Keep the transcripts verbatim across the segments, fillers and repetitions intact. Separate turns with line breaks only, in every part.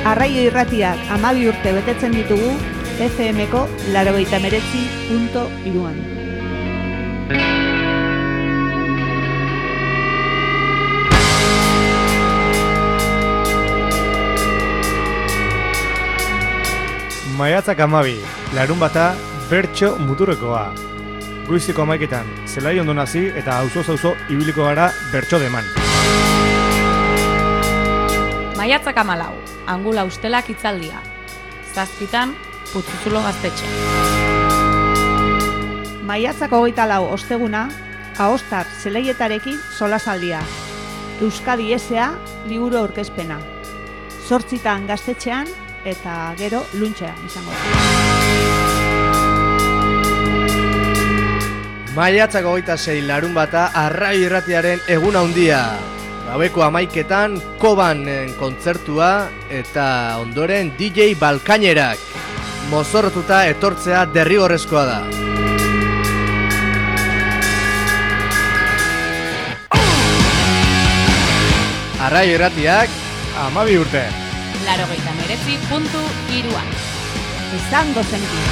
Arraio Irratiak hamabi urte betetzen ditugu F M-ko laurogeita hemeretzi puntu hiruan.
Maiatzak hamabi, larun bata, bertso muturrekoa. Goizeko hamaiketan, zelai ondo nazi eta auzo-auzo ibiliko gara bertso deman.
Maiatzak hamalau, angula ustelak itzaldia. Zazpitan, Putzuzulo gaztetxe.
Maiatzak hogeita lau osteguna, Ahostar zeleietarekin solasaldia. Euskadi S A liburu aurkezpena. Zortzitan gaztetxean eta gero luntxea izango da.
Maiatzak hogeita sei larun bata Arraio Irratiaren egun handia. Gaueko hamaiketan Koban kontzertua eta ondoren D J Balkainerak. Mozorrotuta etortzea derrigorrezkoa da. Arraio Irratiak
hamabi urte.
Laurogeita hemeretzi puntu hiruan.
Izango zenki.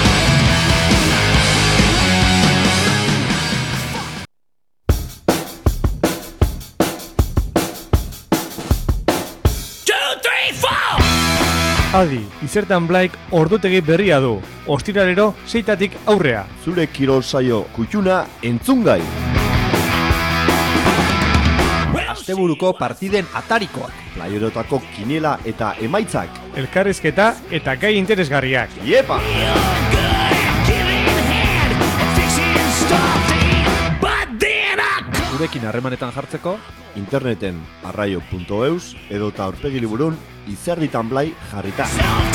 Adi, Izertan Blaik ordutegi berria du. Ostiralero seitatik aurrea.
Zure kirol saio kutxuna entzungai.
Asteburuko partiden atarikoak.
Playerotako kiniela eta emaitzak.
Elkarrizketa eta gai interesgarriak.
Iepa!
Zurekin harremanetan jartzeko
interneten arraio puntu eus edota aurpegi liburun Izerditan Blai jarrita.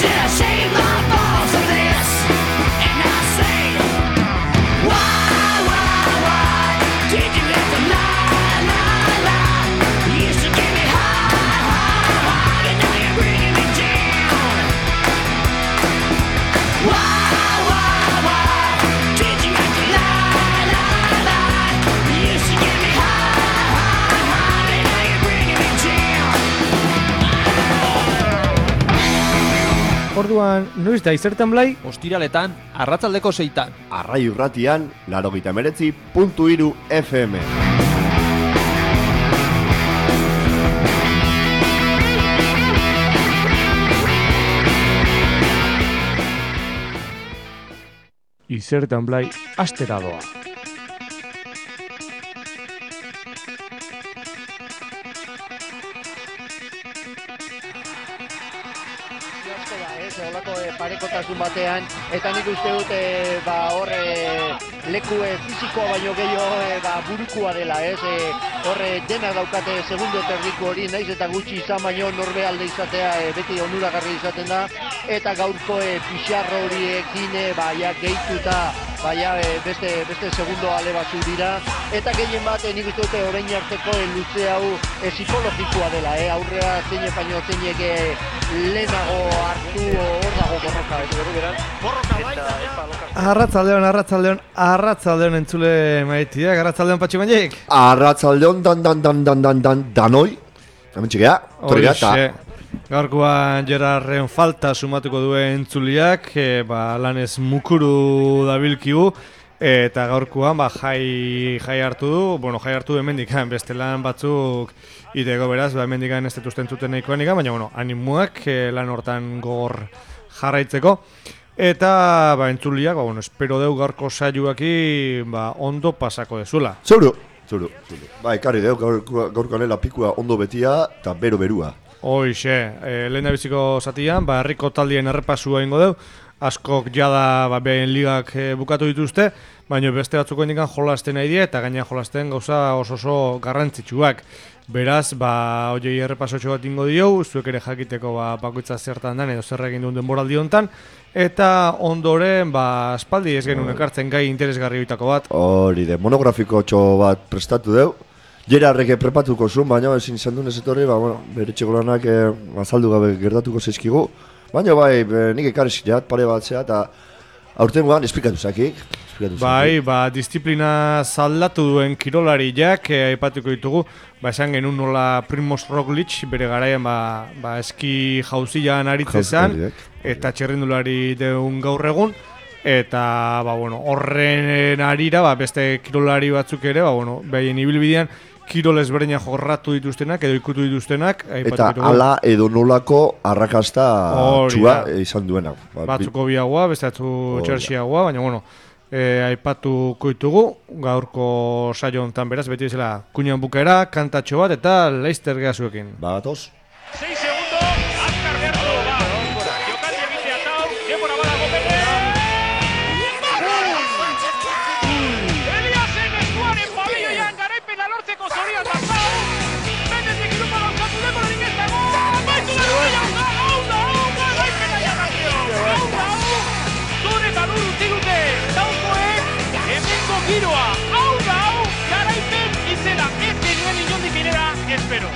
Orduan, noiz da Izertan Blai?
ostiraletan, arratzaldeko seitan.
Arraio Irratian, laurogeita hemeretzi puntu hiru F M.
Izertan Blai astera doa.
Olako e, parekotasun batean, eta nik uste dut e, ba, hor e, leku e, fizikoa baino gehiago e, ba, burukua dela, ez? E, hor e, dena daukate segundo terdiko hori, naiz eta gutxi izan baino norbe alde izatea e, beti onuragarri izaten da, eta gaurko e, pixarro horiekin e, ba, ja, gehituta ba, ja, e, beste, beste segundo ale batzu dira, eta gehien bat e, nik uste dute orain arteko e, luze hau e, psikologikoa dela, e, aurrea zeinek baino zeinek e, lehenago hartu hor dago borroka, ez berru beran. Borroka bai!
Arratzaldeon, arratzaldeon, arratzaldeon entzule maitiak, arratzaldeon Patxi Mañek.
Arratzaldeon dan dan dan dan dan dan danoi. Hemen txikea, torri gata.
Gaurkoan Gerarren falta sumatuko duen entzuliak, e, ba, lanez mukuru dabilkigu. Eta gaurkoan ba, jai, jai hartu du, bueno, jai hartu du hemendikan, beste lan batzuk iteko beraz, ba, hemendikan ez detuzten zuten nahikoan ikan, baina bueno, animuak eh, lan hortan gogor jarraitzeko. Eta ba, entzuliak, ba, bueno, espero deu gaurko saioaki ba, ondo pasako dezuela.
Zuru, zuru, zuru. Ba, ekarri deu gaurko, gaurko anela pikua ondo betia eta bero-berua.
Hoixe, eh, lehen da biziko zatian, ba, herriko taldien errepasua ingo deu, askok jada ba, behen ligak e, bukatu dituzte, baina beste batzuko indikan jolasten nahi die, eta gainean jolasten gauza oso oso garrantzitsuak. Beraz, ba, oiei errepasotxo bat ingo dio, zuek ere jakiteko ba, bakoitza zertan dan, edo zer egin duen denboraldi hontan, eta ondoren, ba, aspaldi ez genuen ekartzen gai interesgarri bitako bat.
Hori de, monografiko txo bat prestatu deu, Gerarreke prepatuko zuen, baina ezin izan duen ez etorri, ba, bueno, bere txegolanak eh, azaldu gabe gertatuko zaizkigu. Baina bai, nik ekarri zileat, pare bat zea, eta aurtengoan esplikatu zakik.
Bai, ba, disiplina zaldatu duen kirolariak eh, aipatuko ditugu, ba, esan genuen nola Primoz Roglic bere garaian ba, ba, eski jauzian aritzezan, eta txerrindulari deun gaur egun, eta ba, bueno, horren arira ba, beste kirolari batzuk ere, ba, bueno, behien ibilbidean, kirol ezberdina jorratu dituztenak edo ikutu dituztenak.
Eta ala edo nolako arrakasta txua izan duena.
Ba, batzuko biagoa, beste batzu txerxiagoa, baina bueno, E, aipatuko ditugu gaurko saio hontan beraz, beti bezala kuñan bukaera, kantatxo bat eta Leicester gehazuekin.
Ba, gatoz.
sei segundo, Azkar behartu, ba, jokaldi egitea tau, demora badago bete. Eliasen eskuaren pabelloian garaipena lortzeko zorian dazau. Mendezik irupa gauzatu demolarik ez dago. Baitu da dira, hau da, hau da, garaipena jarrazio. Hau da, hau, zure eta lur utzi dute. Hemengo giroa, hau da hau, garaipen izena, ez genuen inondik inera, espero.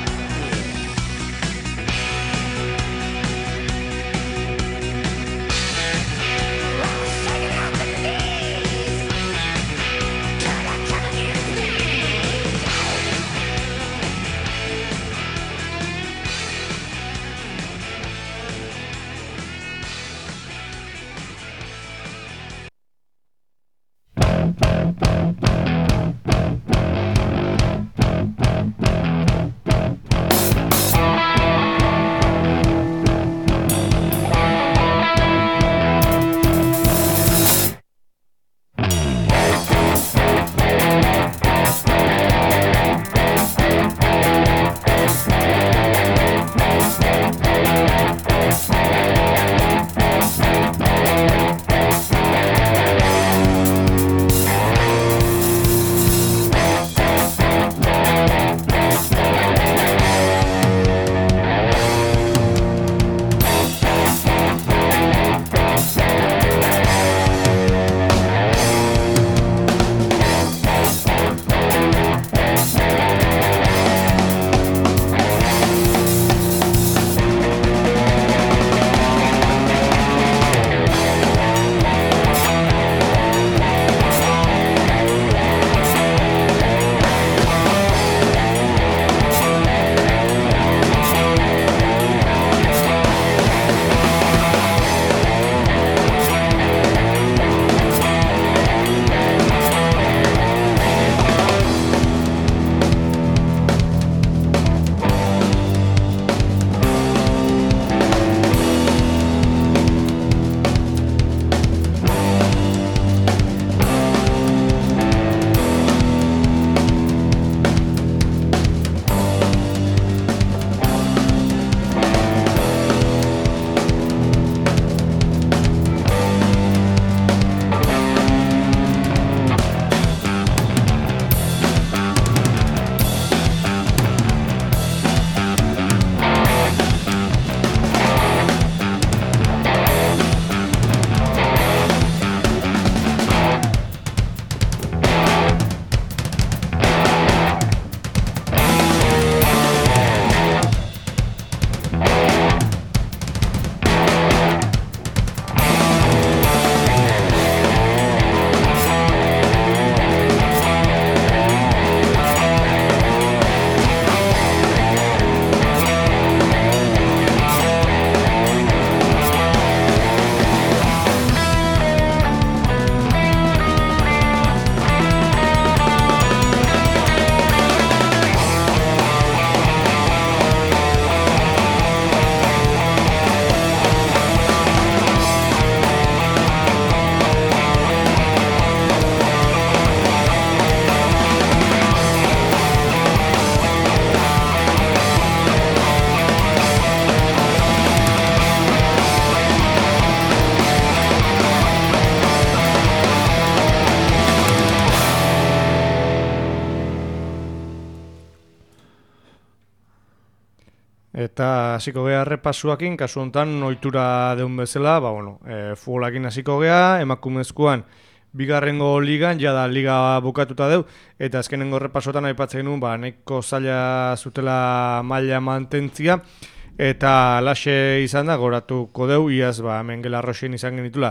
Eta hasiko gea errepasuakin, kasu hontan ohitura deun bezala, ba bueno, e, futbolakin hasiko gea, emakumezkoan bigarrengo ligan, jada liga bukatuta deu, eta azkenengo errepasotan aipatzen genuen, ba, nahiko zaila zutela maila mantentzia, eta laxe izan da, goratuko deu, iaz, ba, Mengela Roxen izan genitula,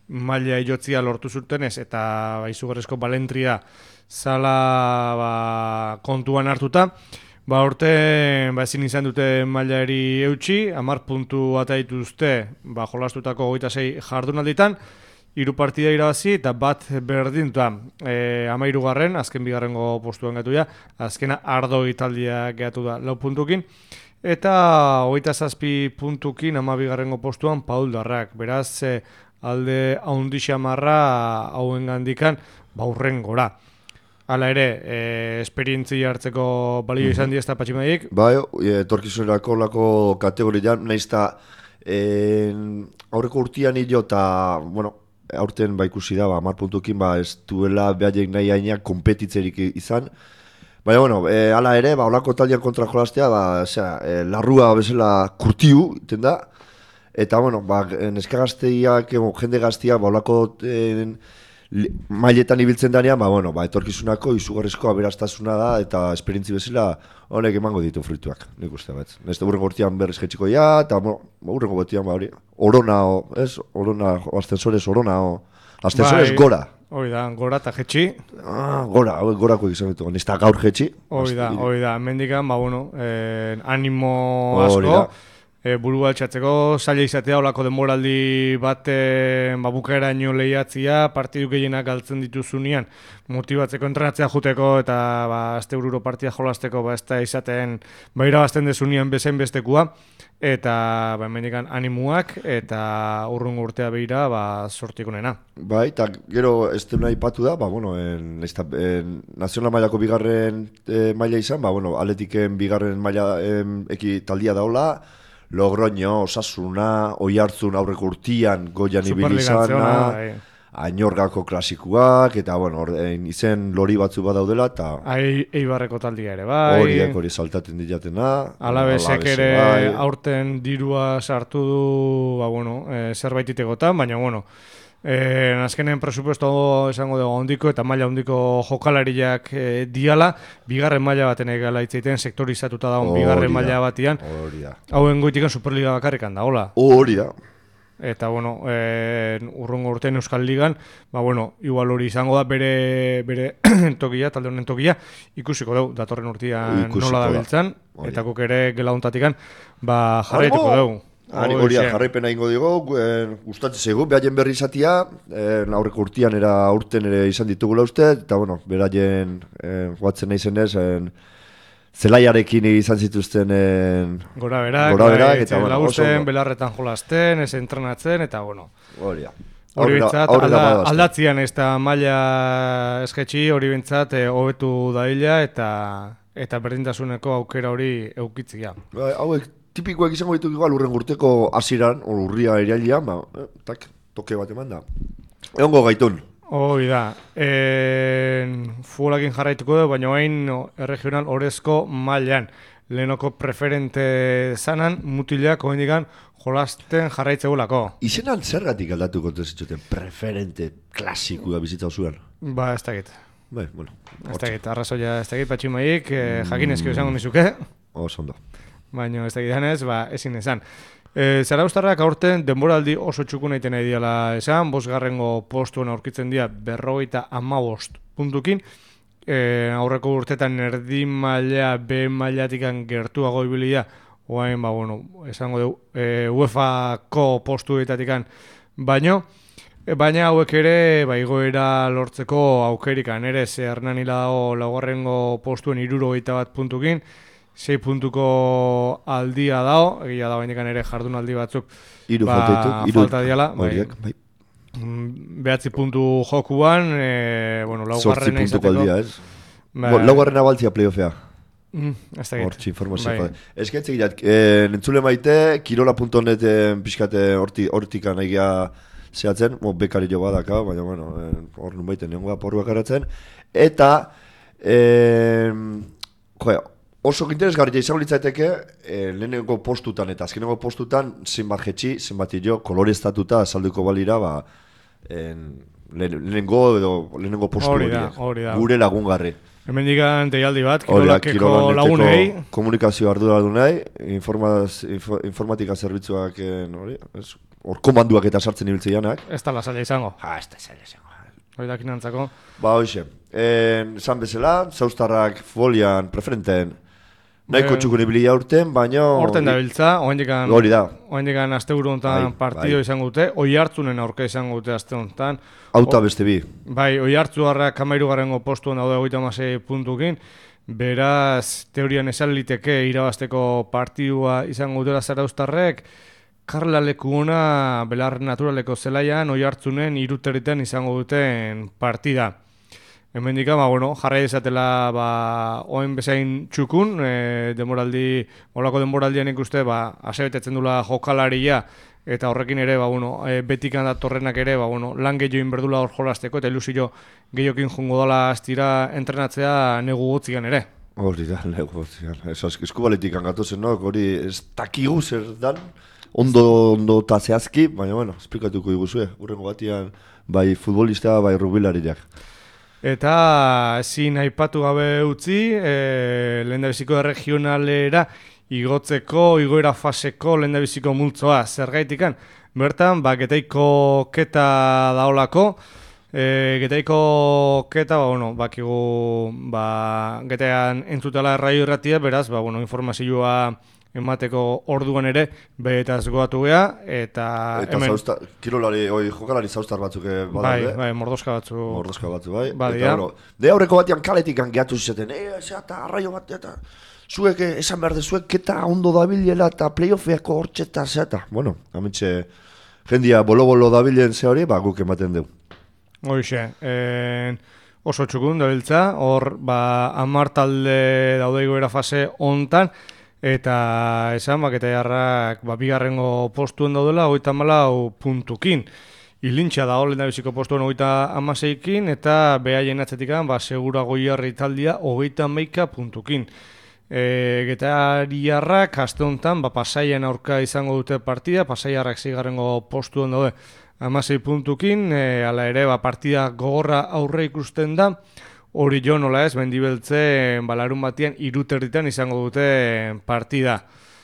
maila ijotzia lortu zutenez, eta ba, izugarrizko balentria zala ba, kontuan hartuta, ba, orte ba, ezin izan dute mailari eutxi, hamar puntu ata dituzte ba, jolastutako hogeita sei jardunalditan, hiru partida irabazi eta bat berdintua. E, Hamairugarren, azken bigarrengo postuan gatu da, azkena ardo italdia gehatu da lau puntukin, eta hogeita zazpi puntukin hamabigarrengo postuan Pauldarrak. Beraz, e, alde haundixa marra hauen gandikan baurren gora. Hala ere, e, esperientzia hartzeko balio izan diezta Patximaik?
Bai, etorkizunerako lako kategorian, nahiz eta aurreko urtian hilo eta, bueno, aurten ba ikusi da, ba, hamar puntukin, ba, ez duela behaiek nahi hainak kompetitzerik izan. Baina, bueno, e, ala ere, ba, olako taldean kontra jolastea, ba, zera, e, larrua bezala kurtiu, iten da. Eta, bueno, ba, neska gazteiak, jende gazteak, ba, olako e, mailetan ibiltzen danean, ba, bueno, ba, etorkizunako izugarrizko aberastasuna da, eta esperientzi bezala honek emango ditu fruituak, nik uste bat. Neste burrengo urtean berriz jetxiko ja, eta, bueno, burrengo botian, ba, hori, orona, o, ez, orona, astensores orona, o, astensores bai, gora.
Hoi da, gora eta jetxi.
Ah, gora, hau gorako egizan ditu, nesta gaur jetxi.
Hoi da, hoi da, mendikan, ba, bueno, eh, animo asko. E, burua altxatzeko, zaila izatea olako denboraldi bat e, ba, bukaeraino lehiatzia, partidu gehienak galtzen dituzunean, motibatzeko, entrenatzea juteko eta ba, azte ururo partida jolasteko ba, ez da izaten ba, irabazten dezunean bezain bestekua, eta ba, mendikan animuak eta urrungo urtea behira ba, sortiko nena.
Bai, eta gero ez dena ipatu da, ba, bueno, en, esta, en, nazional mailako bigarren e, maila izan, ba, bueno, Atletiken bigarren maila en, eki taldia daula, Logroño, Osasuna, Oiartzun aurreko urtian goian ibili izana, Añorgako klasikuak, eta bueno, orden, izen lori batzu badaudela, eta
Eibarreko taldia ere, bai.
Horiak hori saltaten dilatena.
Alabesek ere bai. Aurten dirua sartu du, ba, bueno, e, zerbait itegotan, baina, bueno, E, azkenen presupuesto esango dugu ondiko eta maila ondiko jokalariak e, diala, bigarren maila baten egala itzaiten sektorizatuta daun bigarren maila batian. Hauen goitikan Superliga bakarrikan da, hola?
Hori da.
Eta, bueno, e, urrungo urtean Euskal Ligan, ba, bueno, igual hori izango da bere, bere tokia, talde honen tokia, ikusiko dugu, datorren urtean nola da biltzan, eta guk ere gela hontatikan, ba, jarraituko dugu.
Hori jarraipena ingo digo, eh, gustatzen zaigu, behaien berri izatia, eh, aurreko urtean era urten ere izan ditugula uste, eta bueno, beraien eh, guatzen nahi zenez, eh, zelaiarekin izan zituzten eh,
gora berak,
gora berak
eta bueno, lagusten, belarretan jolasten, ez entrenatzen, eta bueno.
Hori da.
Hori bintzat, alda, aldatzian ez da maila esketxi, hori bintzat, eh, hobetu daila, eta, eta berdintasuneko aukera hori eukitzia.
Ba, hauek, tipikoak izango ditu igual urren urteko hasieran, urria irailian, ba, eh, tak, toke bat eman da. Egongo gaitun.
Hoi da. E, Futbolakin jarraituko du, baina hain no, regional orezko mailan. Lehenoko preferente zanan, mutilak oendikan jolasten jarraitzegulako.
Izenan zergatik aldatu kontezitxuten preferente klasikoa bizitza zuen?
Ba, ez dakit.
Bai, bueno.
Ez dakit, arrazoia ez dakit, Patximaik, eh, jakinezko izango nizuke.
Oso ondo.
Baina ez dakit danez, ba, ezin esan. E, Zaraustarrak aurten denboraldi oso txuku nahi tenai diala esan, bosgarrengo postuen aurkitzen dira berrogeita hamabost puntukin, e, aurreko urtetan erdi maila, B mailatikan gertuago ibilia, oain, ba, bueno, esango dugu, e, UEFako postuetatikan baino, e, baina hauek ere, ba, igoera lortzeko aukerikan ere, ze Hernanila dago laugarrengo postuen hirurogeita bat puntukin, sei puntuko aldia dao, egia da bainikan ere jardunaldi batzuk
Iru
ba,
faltaitu,
falta diala,
horiek, bai.
Behatzi puntu jokuan, e, bueno, laugarrena izateko.
Zortzi puntuko aldia, ez? Ba, laugarrena baltzia playoffea.
Mm, ez da
Hortzi informazioa. Bai. Ez que etzik gilat, e, nentzule maite, kirola puntu honet pixkate hortikan egia zehatzen, mo, bekari jo badaka, baina, bueno, hor nun baiten nengoa porruak eratzen. Eta, e, joa, oso interesgarria izango litzateke eh, lehenengo postutan eta azkenengo postutan zenbat jetxi, zenbat jo, koloreztatuta azalduko balira, ba, en, lehenengo edo lehenengo postu horiek. Gure lagungarri.
Hemen digan deialdi bat,
Hori da,
kirolakeko lagunei.
Komunikazio arduradunei, informaz, info, informatika zerbitzuak, hori, hor komanduak eta sartzen ibiltze janak.
Ez da lasaila izango.
Ha, ez da zaila izango.
Hori da kinantzako.
Ba, hoxe, esan bezala, zauztarrak folian, preferenten, nahiko
Ben,
txukun ibili urten, baina...
Horten da biltza, oaindikan...
Hori da.
Oaindikan aste buru honetan
Bai,
partido
bai.
izango dute, oi hartzunen aurka izango dute aste honetan.
Auta beste bi.
Bai, oi hartzuarrak hamairugarrengo postuan daude hogeita hamasei puntukin, beraz, teorian esan liteke irabazteko partidua izango dutela zarauztarrek, Karla leku ona belar naturaleko zelaian oi hartzunen iruterritan izango duten partida. Hemen dika, ba, bueno, jarrai dezatela ba, oen bezain txukun, e, demoraldi, olako denboraldian ikuste, ba, asebetetzen dula jokalaria, eta horrekin ere, ba, bueno, e, betikan datorrenak ere, ba, bueno, lan gehioin berdula hor jolasteko, eta ilusio gehiokin jungo dala astira entrenatzea negu gotzigan ere.
Hori da, negu gotzigan. Ez eskubaletik angatozen, no? Hori ez dakigu zer dan, ondo, ondo eta zehazki, baina, bueno, esplikatuko diguzue, urrengo batian, bai futbolista, bai rugbilariak.
Eta ezin aipatu gabe utzi, e, lehendabiziko regionalera igotzeko, igoera faseko lehendabiziko multzoa zergaitikan. Bertan, ba, Getaiko keta daolako, e, Getaiko keta, ba, bueno, bakigu, ba, Getaian entzutela erraio irratia, beraz, ba, bueno, informazioa emateko orduan ere behetaz goatu geha, eta...
Eta
hemen...
zauzta, kirolari, oi, jokalari zauztar batzuk badaude.
Bai, bai, mordoska batzu...
Mordoska batzu, bai.
Badia.
Eta, bueno, de aurreko batean kaletik angeatu zizaten, e, eta arraio bat, eta... Zuek esan behar dezuek, eta ondo dabilela, eta playoffeako hortxeta, zeta. Bueno, amitxe, jendia bolo-bolo dabilen ze hori, ba, guk ematen dugu.
Hoxe, en... oso txukun dabiltza, hor, ba, hamar talde daude igoera fase hontan, eta esan, ba, Getaiarrak ba, bigarrengo postuen daudela, hogeita hamalau puntukin. Ilintxa da hor lehendabiziko postuen hogeita hamaseikin, eta behaien atzetikan, ba, segura goiarri taldia hogeita hamaika puntukin. E, Getariarrak aste honetan, ba, Pasaian aurka izango dute partida, Pasaiarrak zigarrengo postuen daude hamasei puntukin, e, ala ere, ba, partida gogorra aurre ikusten da, hori jo nola ez, Mendibeltze balarun batian iruterritan izango dute partida.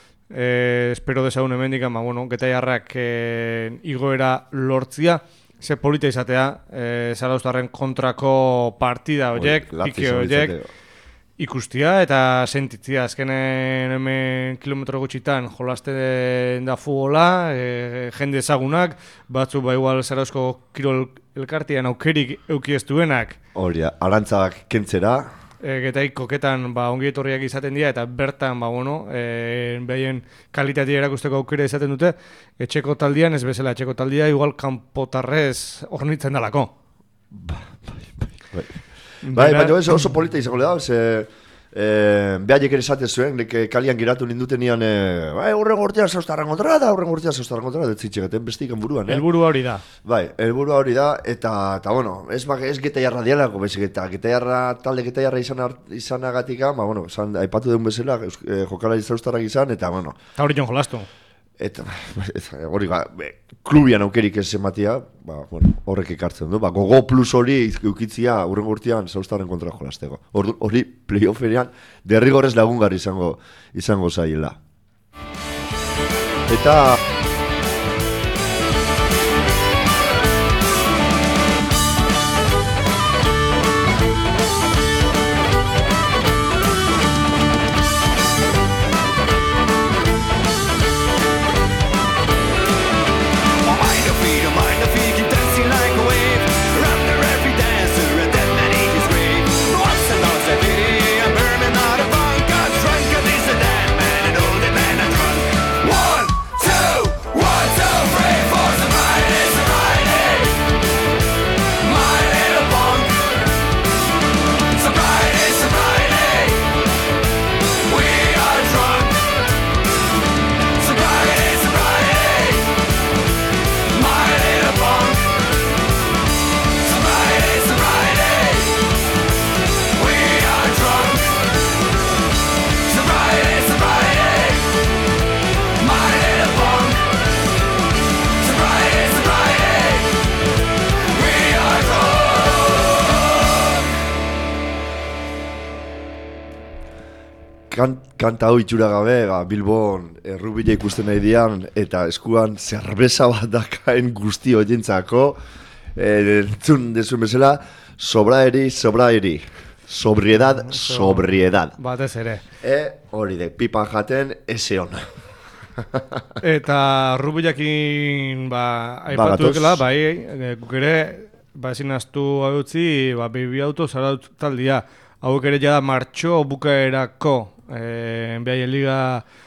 E, espero dezagun hemendikan, ba, bueno, Getaiarrak e, igoera lortzia, ze polita izatea, e, Zarauztarren kontrako partida horiek, pike horiek, ikustia eta sentitzia. Azkenen hemen kilometro gutxitan jolasten da futbola, e, jende ezagunak, batzu ba igual Zarauzko kirol elkartean aukerik euki ez duenak.
Hori, arantzak kentzera.
E, Getaiko ketan ba, ongi etorriak izaten dira, eta bertan ba, bueno, e, behaien kalitatea erakusteko aukera izaten dute, etxeko taldian ez bezala, etxeko taldia igual kanpotarrez hornitzen dalako.
Ba, bai, bai, bai. Bai, baina oso, oso polita izango da, ze eh, behaiek ere esaten zuen, nek kalian giratu ninduten nian, eh, bai, horren gortean zauztarran kontra da, horren gortean zauztarran kontra da, detzitxegaten bestikan buruan, eh?
Elburua hori da.
Bai, elburua hori da, eta, eta bueno, ez, ez Getaiarra dialako, bezik, eta Getaiarra, talde Getaiarra izan izanagatik, ba, bueno, zan, aipatu deun bezala, eh, jokalari zauztarrak izan, eta, bueno.
Eta hori jon jolastu.
Eta, hori, ba, klubian aukerik ez ematia, ba, bueno, horrek ekartzen du, ba, gogo plus hori eukitzia urrengo urtean Zauztarren kontra jolasteko. Hori playofferian derrigorrez lagungarri izango, izango zaiela. Eta...
One, two,
kanta hau itxura gabe, ba, Bilbon errubila ikusten nahi dian, eta eskuan zerbeza bat dakaen guzti horientzako, entzun dezun bezala, sobraeri, sobraeri. Sobriedad, sobriedad.
Batez ere.
E, hori de, pipan jaten, eze hona.
Eta rubilakin, ba, aipatu ekela, bai, guk ere, ba, ezin aztu hau utzi, ba, bibi auto zara taldia. Hau ere ja martxo bukaerako, e, behaien liga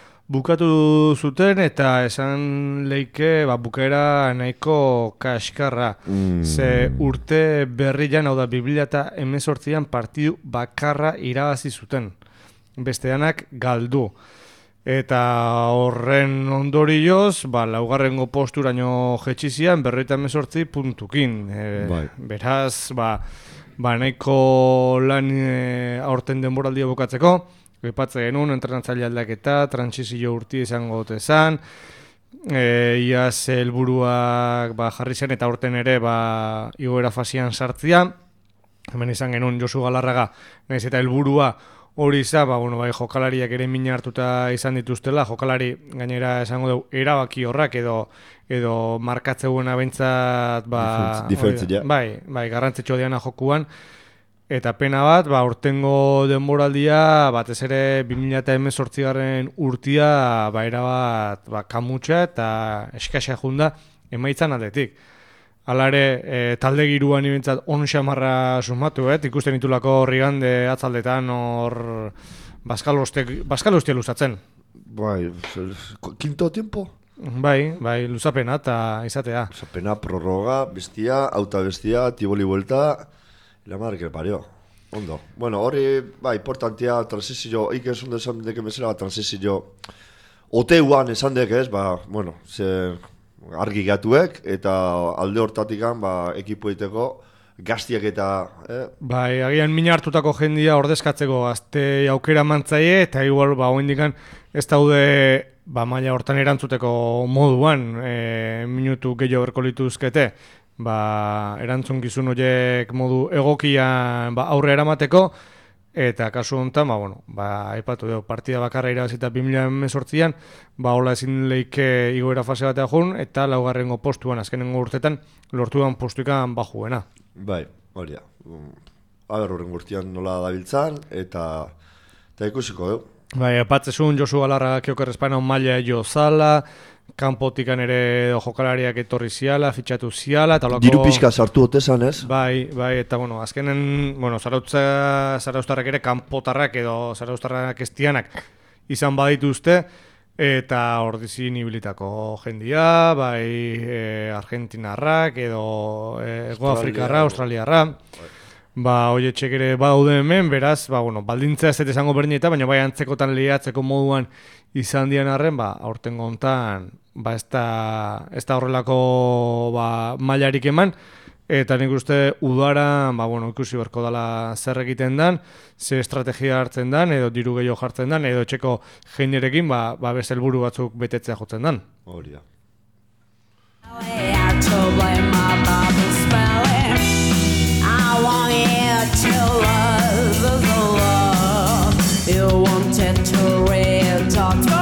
bukatu zuten, eta esan leike, ba, bukaera nahiko kaskarra. Mm. Ze urte berrian, hau da, bi mila hemezortzian partidu bakarra irabazi zuten. Besteanak galdu. Eta horren ondorioz, ba, laugarrengo posturaino jetxizian, berrogeita hemezortzi puntukin. E, bai. Beraz, ba, ba, nahiko lan e, aurten denboraldia bukatzeko, Epatze genuen, entrenatzaile aldaketa, transizio urti izango dute zan, e, iaz helburuak ba, jarri zen eta aurten ere ba, igoera fasian sartzia. Hemen izan genuen Josu Galarraga, nahiz eta helburua hori izan, ba, bueno, bai, jokalariak ere mina hartuta izan dituztela, jokalari gainera esango dugu erabaki horrak edo edo markatzeguena bentsat ba,
diferentzia.
Bai, bai, garrantzitsua diana jokuan. Eta pena bat, ba, urtengo denboraldia, batez ere bi mila hemezortzigarren urtia, ba, erabat, ba, kamutxa eta eskaxa junda emaitzan aldetik. Hala ere, e, talde giruan ibentzat on xamarra sumatu, eh? Ikusten ditulako Rigande atzaldetan hor Baskal ustia luzatzen.
Bai, quinto tiempo?
Bai, bai, luzapena eta izatea.
Luzapena, prorroga, bestia, auta bestia, tiboli vuelta... La madre que le parió. Ondo. Bueno, hori, ba, importantia, transizio, ike esun desan deke mesela, transizio, oteuan esan dek ez, ba, bueno, ze argi gatuek, eta alde hortatikan, ba, ekipo egiteko, gaztiak eta... Eh?
Bai, agian mina hartutako jendia ordezkatzeko, azte aukera mantzaie, eta igual, ba, oindikan, ez daude, ba, maila hortan erantzuteko moduan, e, minutu gehiago berko lituzkete, ba, erantzun horiek modu egokian ba, aurre eramateko, eta kasu honetan, ba, bueno, ba, aipatu dugu, partida bakarra irabazita bi mila hemezortzian, ba, hola ezin leike igoera fase batea jun, eta laugarrengo postuan, azkenengo urtetan, lortuan postuikan bajuena.
Bai, hori da. Aber, horren gurtian nola dabiltzan, eta, eta ikusiko dugu.
Bai, apatzezun Josu Galarraga Kioker Espana maila jo zala, kanpotikan ere jokalariak etorri ziala, fitxatu ziala, eta olako...
Diru pixka sartu otezan, ez?
Bai, bai, eta bueno, azkenen, bueno, Zarautza, Zarauztarrak ere kanpotarrak edo Zarauztarrak estianak izan badituzte, eta ordizin ibilitako jendia, bai, e, Argentinarrak edo Ego Afrikarra, Australiarra, bai. Ba, oietxek ere badaude hemen, beraz, ba, bueno, baldintza ez esango berdineta, baina bai antzekotan lehiatzeko moduan izan dian arren, ba, aurtengo hontan, ba, ez da, ez da horrelako, ba, mailarik eman, eta nik uste udara, ba, bueno, ikusi berko dala zer egiten dan, ze estrategia hartzen dan, edo diru gehiago jartzen dan, edo etxeko jenderekin, ba, ba beste helburu batzuk betetzea jotzen dan.
Hori da.
I want you to love the love you wanted to read, talk to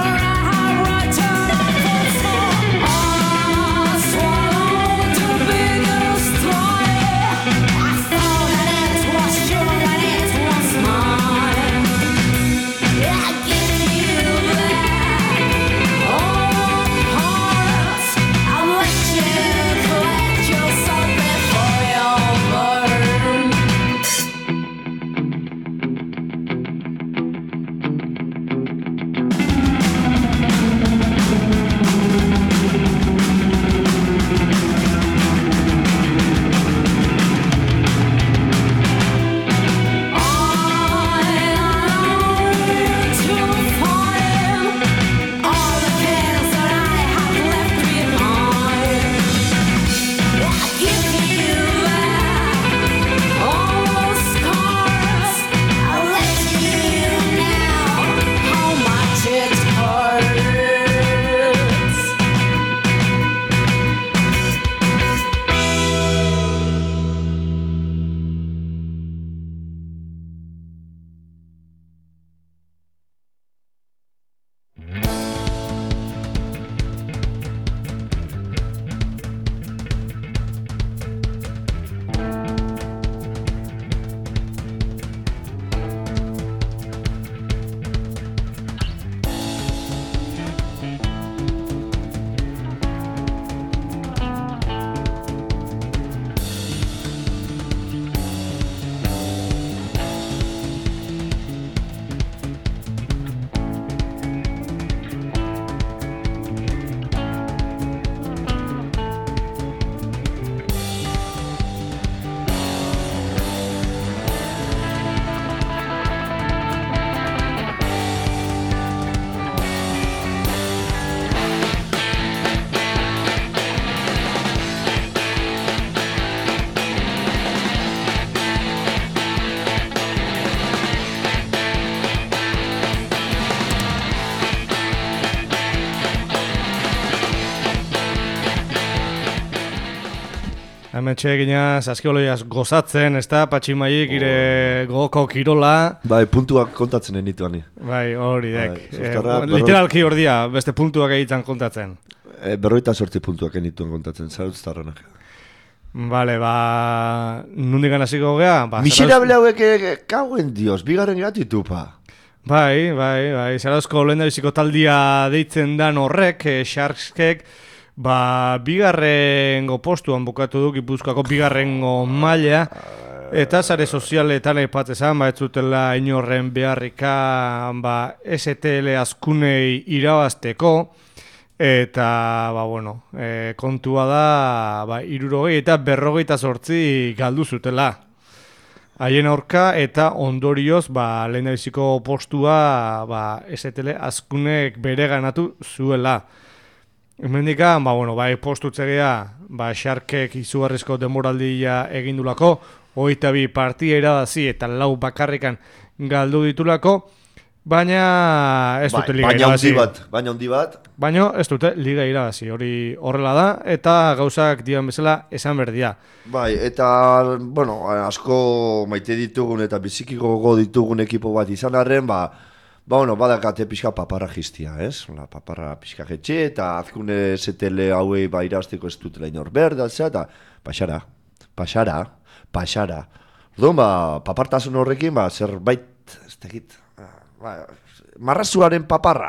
Hemen txegina saskioloiaz gozatzen, ez da, Patximaik ire goko kirola.
Bai, puntuak kontatzen enituani.
Bai, hori dek.
Bai,
Eh,
Zuztarra, berro-
literalki hor dia, beste puntuak egiten kontatzen.
E, berroita sortzi puntuak enituen kontatzen, zarauztarrenak.
Vale, ba... Nundik ganaziko gea? Ba,
Miserable hauek eh, kauen dios, bigarren gratitu, pa.
Bai, bai, bai, Zarauzko lehendabiziko taldia deitzen dan horrek, eh, Sharkskek, ba, bigarrengo postuan bukatu du, Gipuzkoako bigarrengo maila, eta sare sozialetan aipatezan, ba, ez zutela inorren beharrika, ba, S T L azkunei irabazteko, eta, ba, bueno, e, kontua da, ba, irurogei eta berrogeita zortzi galdu zutela. Haien aurka eta ondorioz ba, lehendabiziko postua ba, S T L azkunek bere ganatu zuela. Hemendikan, ba, bueno, bai postutzegea, ba, Sharkek izugarrizko denboraldia egindulako, hogeita bi partia irabazi eta lau bakarrikan galdu ditulako, baina ez dute liga
baina
irabazi.
Baina bat, baina hondi bat.
Baina ez dute liga irabazi, hori horrela da, eta gauzak dian bezala esan berdia.
Bai, eta, bueno, asko maite ditugun eta biziki gogo ditugun ekipo bat izan arren, ba, ba, bueno, badakate pixka paparra jistia, ez? La paparra pixka jetxe, eta azkune zetele hauei ba irazteko ez dutela inor berda, eta pasara, pasara, pasara. Orduan, ba, papartasun horrekin, ba, zerbait, ez dakit, ba, marrazuaren paparra,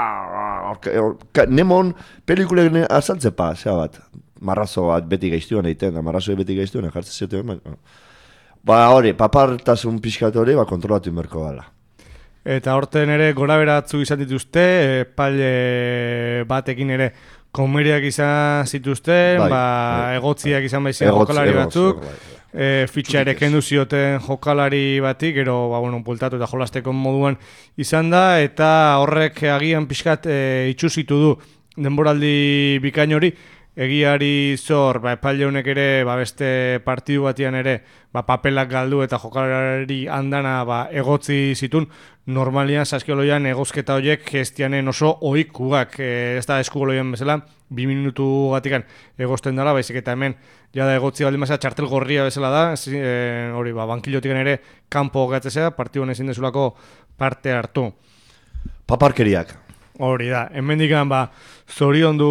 eh? Nemon pelikulen azaltzepa, zea bat, marrazo bat beti gaiztuan egiten, da marrazo beti gaiztuan jartzen zituen, ba, ba hori, papartasun pixkat hori, ba, kontrolatu inberko gala.
Eta horten ere gora beratzu izan dituzte, pale batekin ere komeriak izan zituzten,
bai,
ba,
bai,
egotziak izan baizik jokalari batzuk, bai, bai. E, fitxa ere kendu zioten jokalari batik, gero ba, bueno, bultatu eta jolasteko moduan izan da, eta horrek agian pixkat e, itxusitu du denboraldi bikain hori, egiari zor, ba, epaile honek ere, ba, beste partidu batian ere, ba, papelak galdu eta jokalari andana ba, egotzi zitun, normalian saskioloian egozketa horiek gestianen oso ohikuak, e, ez da eskugoloian bezala, bi minutu gatikan egozten dela, baizik eta hemen jada egotzi baldin mazera txartel gorria bezala da, e, hori, ba, bankilotikan ere kanpo gatzea, partidu ezin dezulako parte hartu.
Paparkeriak.
Hori da, hemendikan ba, zoriondu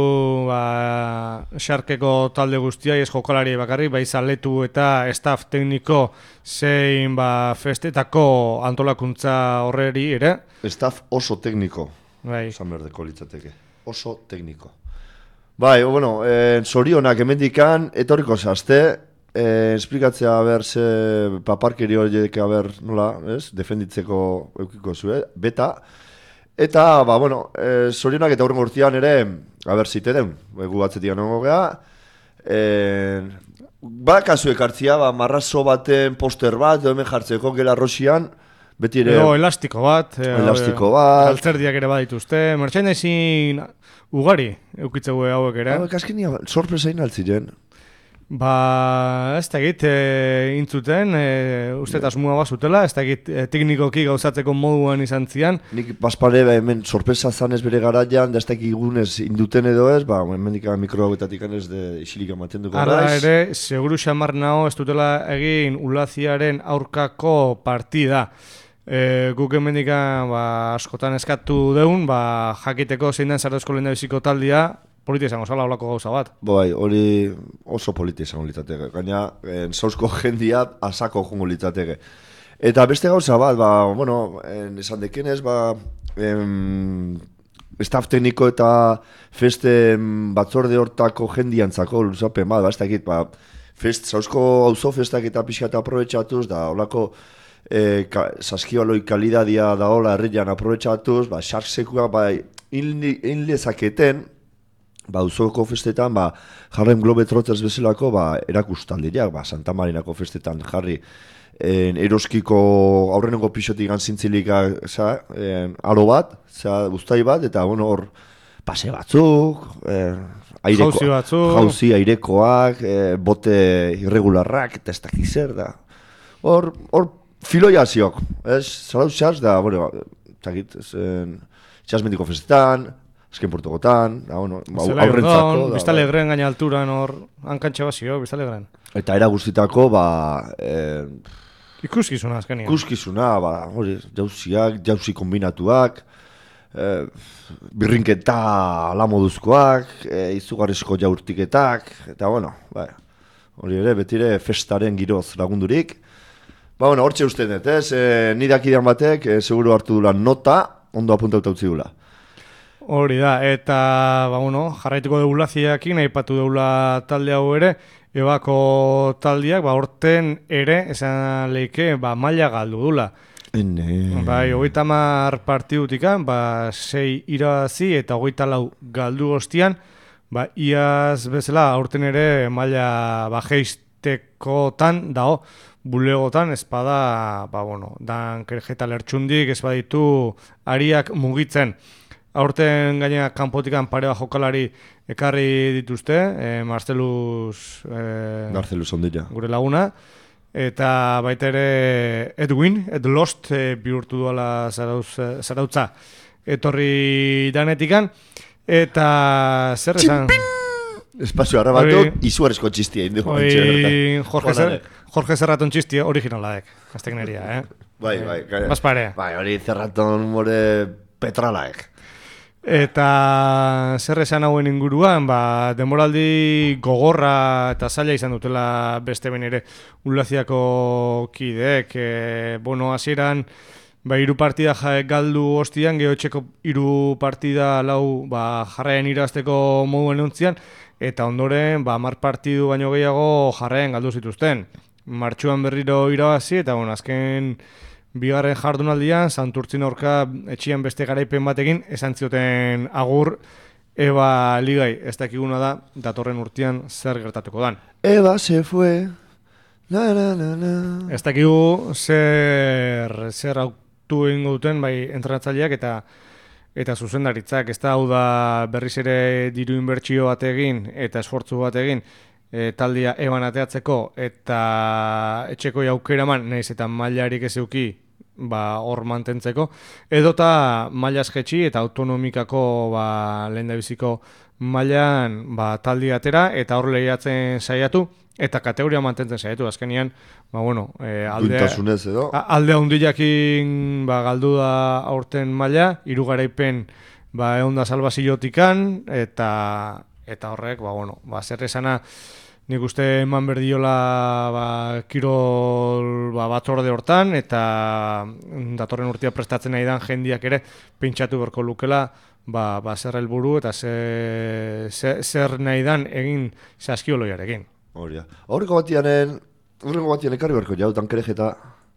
ba, Sharkeko talde guztia, ez jokalari bakarrik, bai zaletu eta staff tekniko zein ba, festetako antolakuntza horreri ere.
Staff oso tekniko,
bai.
Esan berdeko litzateke, oso tekniko. Bai, bueno, eh, zorionak hemendikan, etorriko zazte, eh, esplikatzea ber ze paparkeri horiek aber nola, ez, defenditzeko eukiko zuen, beta. Eta, ba, bueno, e, zorionak eta horren urtean ere, haber zite den, egu batzetian ongo geha, e, badakazu ekartzia, ba, marrazo baten poster bat, edo hemen jartzeko gela rosian, beti ere...
Edo elastiko bat, e,
elastiko bat...
Altzerdiak ere badituzte, merchandising ugari eukitzegu hauek ere.
Hauek azkenia, sorpresain altziren.
Ba, ez da egit, e, intzuten, e, uste eta asmua bazutela, ez da egit e, teknikoki gauzatzeko moduan izan zian.
Nik bazpare, ba, hemen sorpresa zanez bere garaian, da ez da egigunez induten edo ez, ba, hemen dika mikro hauetatik ez de isilik amaten dugu.
Hala ere, seguru xamar nao ez dutela egin ulaziaren aurkako partida. E, guk emendika ba, askotan eskatu deun, ba, jakiteko zein den Zarauzko lehendabiziko taldia, politi izango zala holako gauza bat.
Bai, hori oso politi izango litzateke. Gaina, en, zauzko jendia asako jongo litzateke. Eta beste gauza bat, ba, bueno, en, esan dekenez, ba, em, staff tekniko eta feste batzorde hortako jendiantzako luzapen bat, ba, ez dakit, ba, fest, zauzko auzo festak eta pixka eta aprobetxatuz, da, holako e, ka, saskibaloi kalidadia da hola herrian aprobetxatuz, ba, Sharksekua, ba, inlezaketen, ba, auzoko festetan, ba, Harlem Globetrotters bezalako, ba, erakustaldiak, ba, Santa Marinako festetan jarri, en, eroskiko aurrenengo pixotik gantzintzilik, en, aro bat, za, guztai bat, eta, bueno, hor, pase batzuk, eh, aireko,
jauzi batzuk,
jauzi airekoak, eh, bote irregularrak, eta ez dakiz zer da. Hor, hor, filoia ziok, ez, Zarauz da, bueno, zakit, txasmendiko festetan, azken portugotan, da, bueno, ba,
Zelai
aurrentzako.
Ordon,
da,
Biztalegren gaina alturan hor, hankantxe bazio, Biztalegren.
Eta era guztitako, ba... Eh,
Ikuskizuna azkenien.
Ikuskizuna, ba, hori, jauziak, jauzi kombinatuak, eh, birrinketa ala moduzkoak, eh, izugarrizko jaurtiketak, eta bueno, ba, hori ere, betire festaren giroz lagundurik. Ba, bueno, hortxe uste dut, ez? E, nidakidean batek, e, seguru hartu dula nota, ondo apuntauta utzi dula.
Hori da, eta, ba, bueno, jarraituko degulaziakin, aipatu deula talde hau ere, ebako taldiak, ba, horten ere, esan leike, ba, maila galdu dula.
Ene...
Bai, hogeita hamar partidutikan, ba, sei irabazi eta hogeita lau galdu ostian, ba, iaz bezala, horten ere, maila bajeistekotan dago, bulegotan espada, ba, bueno, dan kerjeta lertxundik esbaditu ariak mugitzen. Aurten gaina kanpotikan pareba jokalari ekarri dituzte, eh, Marcelus... Eh,
Marcelus ondila.
Gure laguna. Eta baita ere Edwin, Ed Lost eh, bihurtu duela zarauz, zarautza etorri danetikan. Eta zer esan...
Espazio harra batuk, izugarrizko txistia indu.
Jorge, Zer, Jorge Zerraton txistia originalaek, aztekneria, eh?
Bai, bai.
Baspare.
Bai, hori Zerraton more petralaek.
Eta zer esan hauen inguruan, ba, denboraldi gogorra eta zaila izan dutela beste ben ere Ulaziako kideek. E, bueno, hasieran ba, iru partida galdu ostian, geho etxeko iru partida lau ba, jarraen irazteko moduen euntzian, eta ondoren, ba, mar partidu baino gehiago jarraen galdu zituzten. Martxuan berriro irabazi, eta bueno, azken bigarren jardunaldian, Santurtzin aurka etxian beste garaipen batekin, esan zioten agur, Eba ligai, ez dakiguna da, datorren urtean zer gertatuko dan.
Eba se fue, la la la la.
Ez dakigu zer, zer autu egingo duten, bai, entrenatzaileak eta eta zuzendaritzak, ez da, hau da berriz ere diru inbertsio bat egin eta esfortzu bat egin e, taldia eban ateatzeko eta etxeko aukeraman, nahiz eta mailarik ez euki, ba, hor mantentzeko, edota mailaz jetxi eta autonomikako ba, lehendabiziko mailan ba, taldi atera eta hor lehiatzen saiatu eta kategoria mantentzen saiatu. Azkenean, ba, bueno, e, alde,
edo?
alde handiakin ba, galdu da aurten maila, hiru garaipen ba, egon da salbaziotikan eta, eta horrek, ba, bueno, ba, zer esana, nik uste eman berdiola ba, kirol ba, batzorde hortan, eta datorren urtea prestatzen nahi dan jendiak ere pentsatu berko lukela ba, ba, zer helburu eta zer, zer, zer nahi dan egin saskioloiarekin.
Horia. Aurreko batianen, aurreko batianen ekarri berko jau, tankerejeta.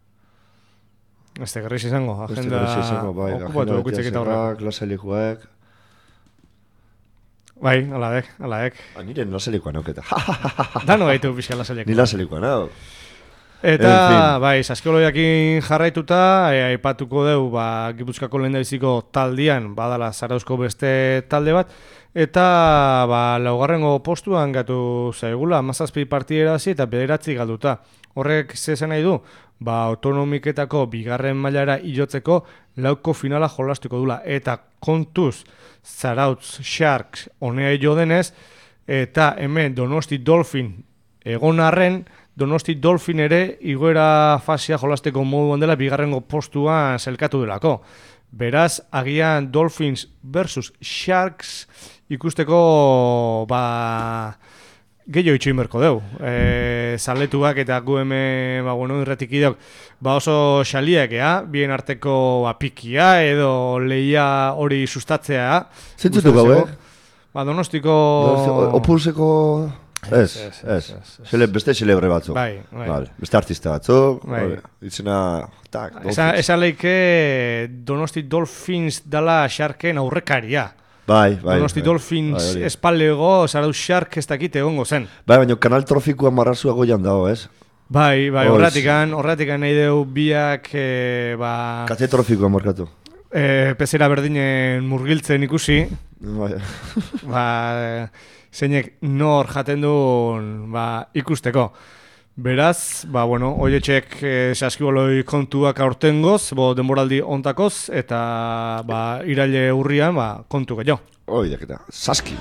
Ez te gerriz izango, agenda
izango, bai,
okupatu okuitzek eta horrek.
Lasailekuak.
Bai, aladek, aladek.
Ah, nire lasailekuan auketa.
Dano gaitu pixka lasailekuan.
Ni lasailekuan, hau.
Eta, bai, saskioloiakin jarraituta, e, aipatuko deu, ba, Gipuzkoako lehendabiziko taldian, badala Zarauzko beste talde bat, eta, ba, laugarrengo postuan gatu zaigula, hamazazpi partida hasi eta bederatzi galduta. Horrek zezen nahi du, ba, autonomiketako bigarren mailara ilotzeko lauko finala jolastuko dula, eta kontuz Zarautz Sharks honea jo denez, eta hemen Donosti Dolphin egon arren, Donosti Dolphin ere igoera fasia jolasteko moduan dela bigarrengo postuan zelkatu delako. Beraz, agian Dolphins versus Sharks ikusteko ba, gehiago itxoin berko deu. E, zaletuak eta gu hemen ba, bueno, irratikideok ba oso xaliak ea, bien arteko ba, pikia edo lehia hori sustatzea.
Zentzutu gau, eh?
Ba, Donostiko...
Opulseko... Ez, ez, ez. Xele, beste xelebre batzuk.
Bai, bai.
Vale. Beste artista batzuk.
Bai.
Itzena... Tak,
Esan leike Donosti Dolphins dala Sharken aurrekaria.
Bai, bai.
Donosti
bai.
Dolphins
bai,
espaldego, Zarauz Shark ez dakite egongo zen.
Bai, baina kanal trofikoa marrazua goian dago, ez?
Bai, bai, horratikan, horratikan nahi deu biak, e, ba...
Kate trofikoa markatu.
E, pezera berdinen murgiltzen ikusi.
Bai.
ba... zeinek nor jaten duen ba, ikusteko. Beraz, ba, bueno, oietxek eh, saskiboloi kontuak aurtengoz, bo denboraldi ontakoz, eta ba, iraile urrian ba, kontu gehiago.
Oiek eta, saski.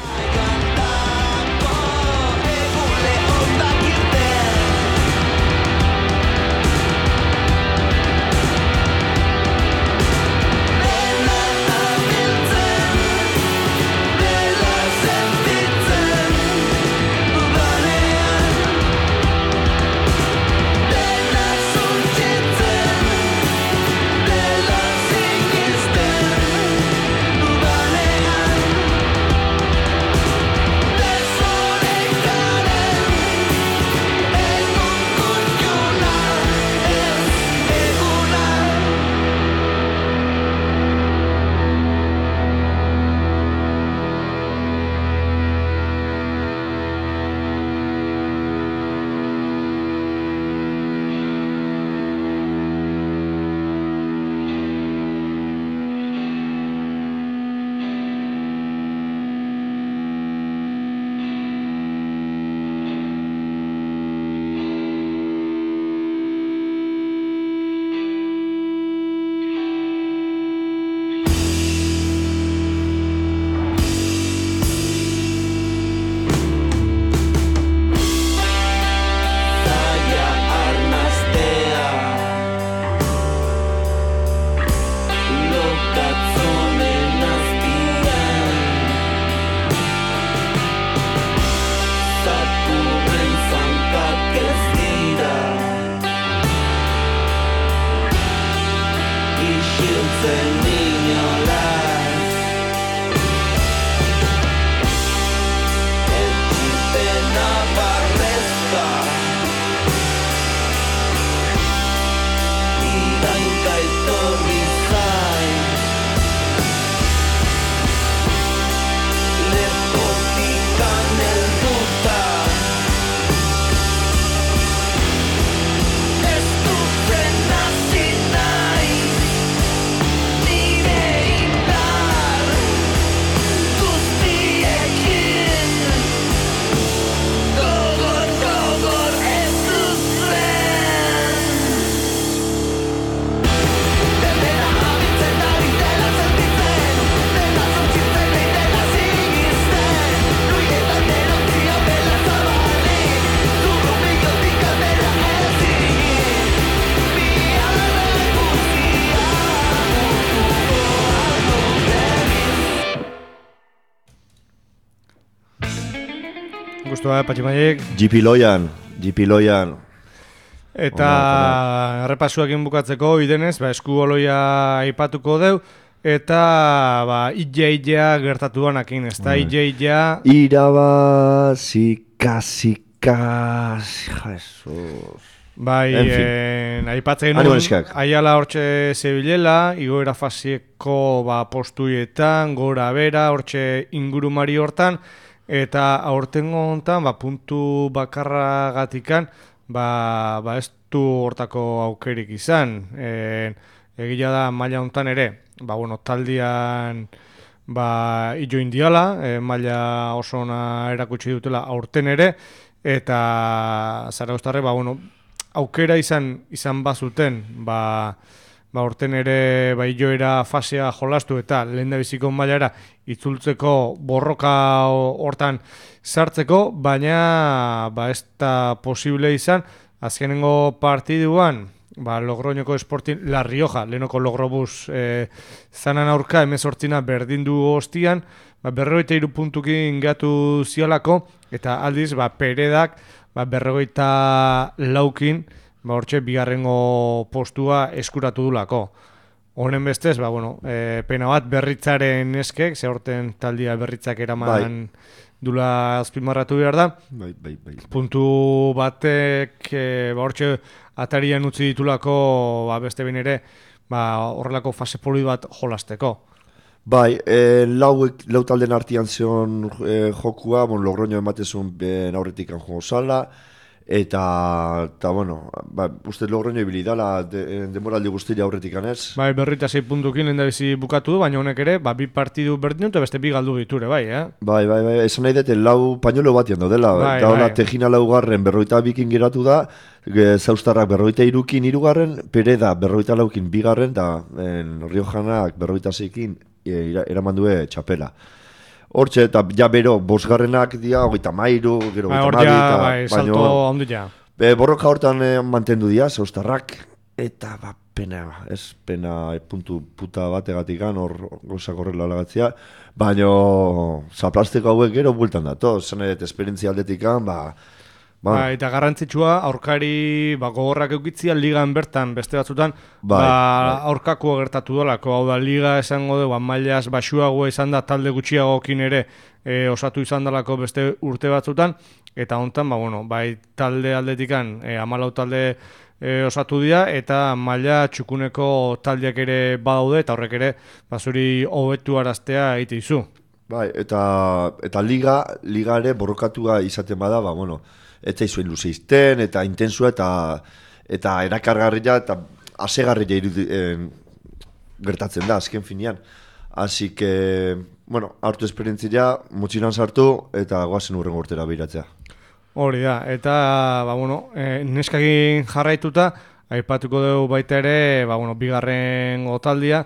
Gustua, Patximaiek.
G P Loian, G P Loian.
Eta errepasuakin bukatzeko idenez, ba, eskuboloia aipatuko deu, eta ba, ija-ija gertatu anakin, ez da, ija-ija...
Irabazi, kasi, kasi, Jesus...
Bai, eh, aipatzen genuen, aiala hortxe zebilela, igoera fasieko ba, postuietan, gora bera, hortxe ingurumari hortan, eta aurtengo hontan, ba, puntu bakarra gatikan, ba, ba ez du hortako aukerik izan. E, egila da maila hontan ere, ba, bueno, taldian ba, ilo indiala, e, maila oso ona erakutsi dutela aurten ere, eta Zarauztarre, ba, bueno, aukera izan izan bazuten, ba, ba urten ere ba joera fasea jolastu eta lehendabiziko mailara itzultzeko borroka hortan sartzeko, baina ba ez da posible izan. Azkenengo partiduan, ba Logroñoko Sporting La Rioja, lehenoko Logrobus e, zanan aurka hemezortzina berdindu ostian, ba berrogeita hiru puntukin gatu zialako, eta aldiz ba Peredak ba, berrogeita laukin, ba, hortxe bigarrengo postua eskuratu dulako. Honen bestez, ba, bueno, e, pena bat berritzaren eskek, ze horten taldia berritzak eraman bai. Dula azpimarratu behar da.
Bai, bai, bai.
Puntu batek, e, ba, hortxe atarian utzi ditulako, ba, beste behin ere, ba, horrelako fase poli bat jolasteko.
Bai, e, lau, lau talden artian zion e, jokua, bon, Logroño ematezun ben aurretik anjo zala, Eta, eta bueno, ba, uste Logroño ibili dala de, demoraldi guztia aurretik anez.
Bai, berrita sei puntukin lehendabizi bukatu du, baina honek ere, ba, bi partidu berdin eta beste bi galdu diture, bai, eh?
Bai, bai, bai, esan nahi dute lau pañuelo batian daudela,
bai,
eta hola
bai.
Tejina laugarren berroita bikin geratu da, Zaustarrak berroita irukin irugarren, Pereda berroita laukin bigarren, eta Riojanak berroita zeikin e, eraman due txapela. Hortxe, eta ja bero, bosgarrenak dia, hogeita mairu, gero
Bai,
hogeita
hor ja,
mabi,
bai, salto handu ja.
Be, borroka hortan eh, mantendu dira, Zaustarrak, eta ba, pena, ez, pena e, puntu puta bategatik gan, hor gozak horrela lagatzea, baina zaplasteko hauek gero bultan dato, zan edo esperientzia aldetik gan, ba, ba,
Ba, eta garrantzitsua, aurkari ba, gogorrak eukitzia ligan bertan, beste batzutan,
Bai,
ba,
bai.
aurkakua gertatu dolako, hau da, liga esango du, ba, mailaz basuagoa izan da, talde gutxiagokin ere e, osatu izan dalako beste urte batzutan, eta hontan, ba, bueno, bai talde aldetikan, e, amalau talde e, osatu dira, eta maila txukuneko taldeak ere badaude, eta horrek ere, ba, zuri hobetu araztea egite izu.
bai, eta, eta liga, liga ere borrokatua izaten bada, ba, bueno, ez zaizuen luze izten, eta intensua, eta, eta erakargarria, eta asegarria irudi, eh, gertatzen da, azken finean. Así que, bueno, hartu esperientzia, motxilan sartu, eta goazen urren gortera behiratzea.
Hori da, eta, ba, bueno, e, neskakin jarraituta, aipatuko dugu baita ere, ba, bueno, bigarren otaldia,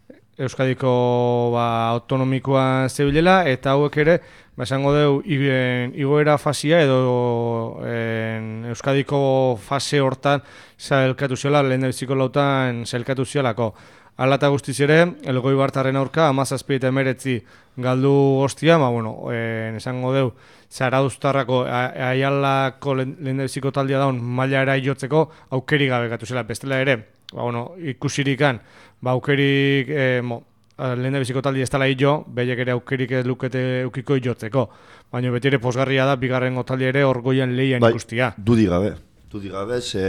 Euskadiko ba, autonomikoan zebilela, eta hauek ere, ba, esango dugu, iben, igoera fasia edo en, Euskadiko fase hortan zailkatu zela, lehen biziko lautan zailkatu zialako. Hala eta guztiz ere, Elgoi Bartarren aurka, amazazpi eta emeretzi galdu goztia, ba, bueno, en, esango dugu, Zarauztarrako aialako lehen biziko taldia daun mailara jotzeko aukeri gabe gatu zela, bestela ere, ba, bueno, ikusirikan, ba, aukerik, eh, mo, lehen biziko taldi ez tala jo, behiek ere aukerik ez lukete eukiko jotzeko. Baina beti ere posgarria da, bigarren taldi ere orgoian lehian
Bai,
ikustia.
dudi gabe, dudi gabe, ze,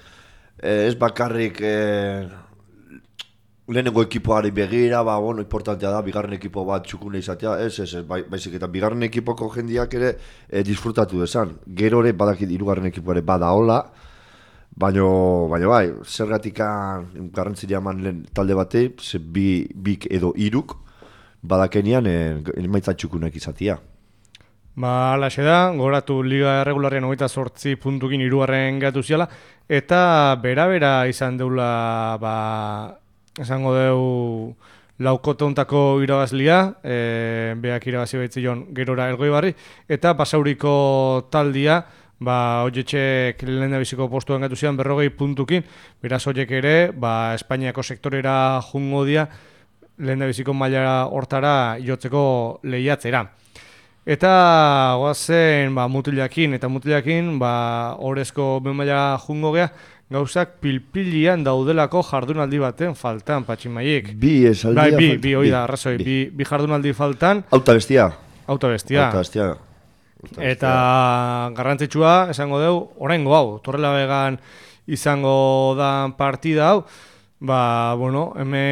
eh, ez bakarrik eh, lehenengo ekipoari begira, ba, bueno, importantea da, bigarren ekipo bat txukune izatea, ez, ez, ez, bai, baizik eta bigarren ekipoko jendiak ere eh, disfrutatu desan. Gero ere badakit hirugarren ekipo ere bada hola, baino, baino bai, zergatik garrantzia eman lehen talde batei, ze bi, bik edo hiruk badakenian eh, emaitza txukunek izatea.
Ba, alaxe da, goratu liga erregularrean hogeita zortzi puntukin hirugarren gatu ziala, eta bera-bera izan deula, ba, esango deu laukotontako irabazlia, e, beak irabazi baitzion gerora Elgoibarri, eta Basauriko taldia, ba, oietxek lehen biziko postuan gatu zian berrogei puntukin, beraz oiek ere, ba, Espainiako sektorera jungo dia, lehen biziko maila hortara jotzeko lehiatzera. Eta goazen ba, mutilakin, eta mutilakin ba, orezko benmaila jungo gea, gauzak pilpilian daudelako jardunaldi baten faltan, Patximaiek.
Bi esaldia
Bai, bi,
falta.
bi, hoi da, arrazoi, bi, bi jardunaldi faltan.
Auta bestia.
Auta bestia.
Auta bestia.
Eta garrantzitsua, esango dugu, oraingo hau, Torrela Began izango da partida hau, ba, bueno,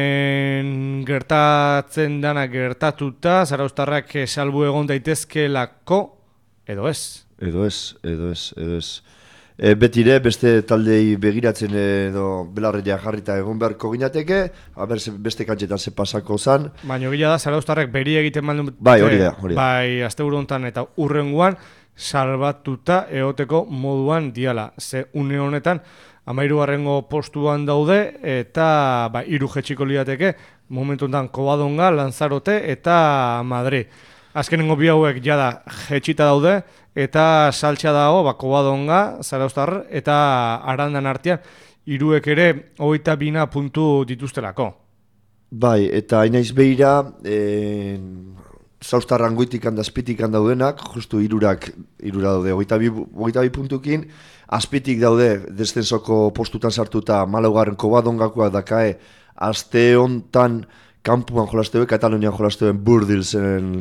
hemen gertatzen dana gertatuta, Zarauztarrak salbu egon daitezkelako, edo ez.
Edo ez, edo ez, edo ez. E, betire, beste taldei begiratzen edo belarreia jarrita egon beharko ginateke, haber beste kantxetan ze pasako zan.
Baina gila da, Zarauztarrak beri egiten mandu...
Bai, hori da, hori da.
Bai, asteburu hontan eta urrenguan salbatuta eoteko moduan diala. Ze une honetan, hamairugarrengo postuan daude, eta ba, hiru jetxiko liateke, momentu honetan Kobadonga, Lanzarote eta Madrid. Azkenengo bi hauek jada jetxita daude, eta saltxa dago, ba, Kobadonga, Zarauztar, eta Arandan artean, hiruek ere hogeita bina puntu dituztelako.
Bai, eta inaiz behira, e, Zauztarran goitik handazpitik handaudenak, justu hirurak, hirura daude, hogeita bi, hogeita bi puntukin, azpitik daude, destensoko postutan sartuta, malaugarren Kobadongakoa dakae, aste hontan, kampuan jolasteue, Katalunian jolasteuen Burdilsen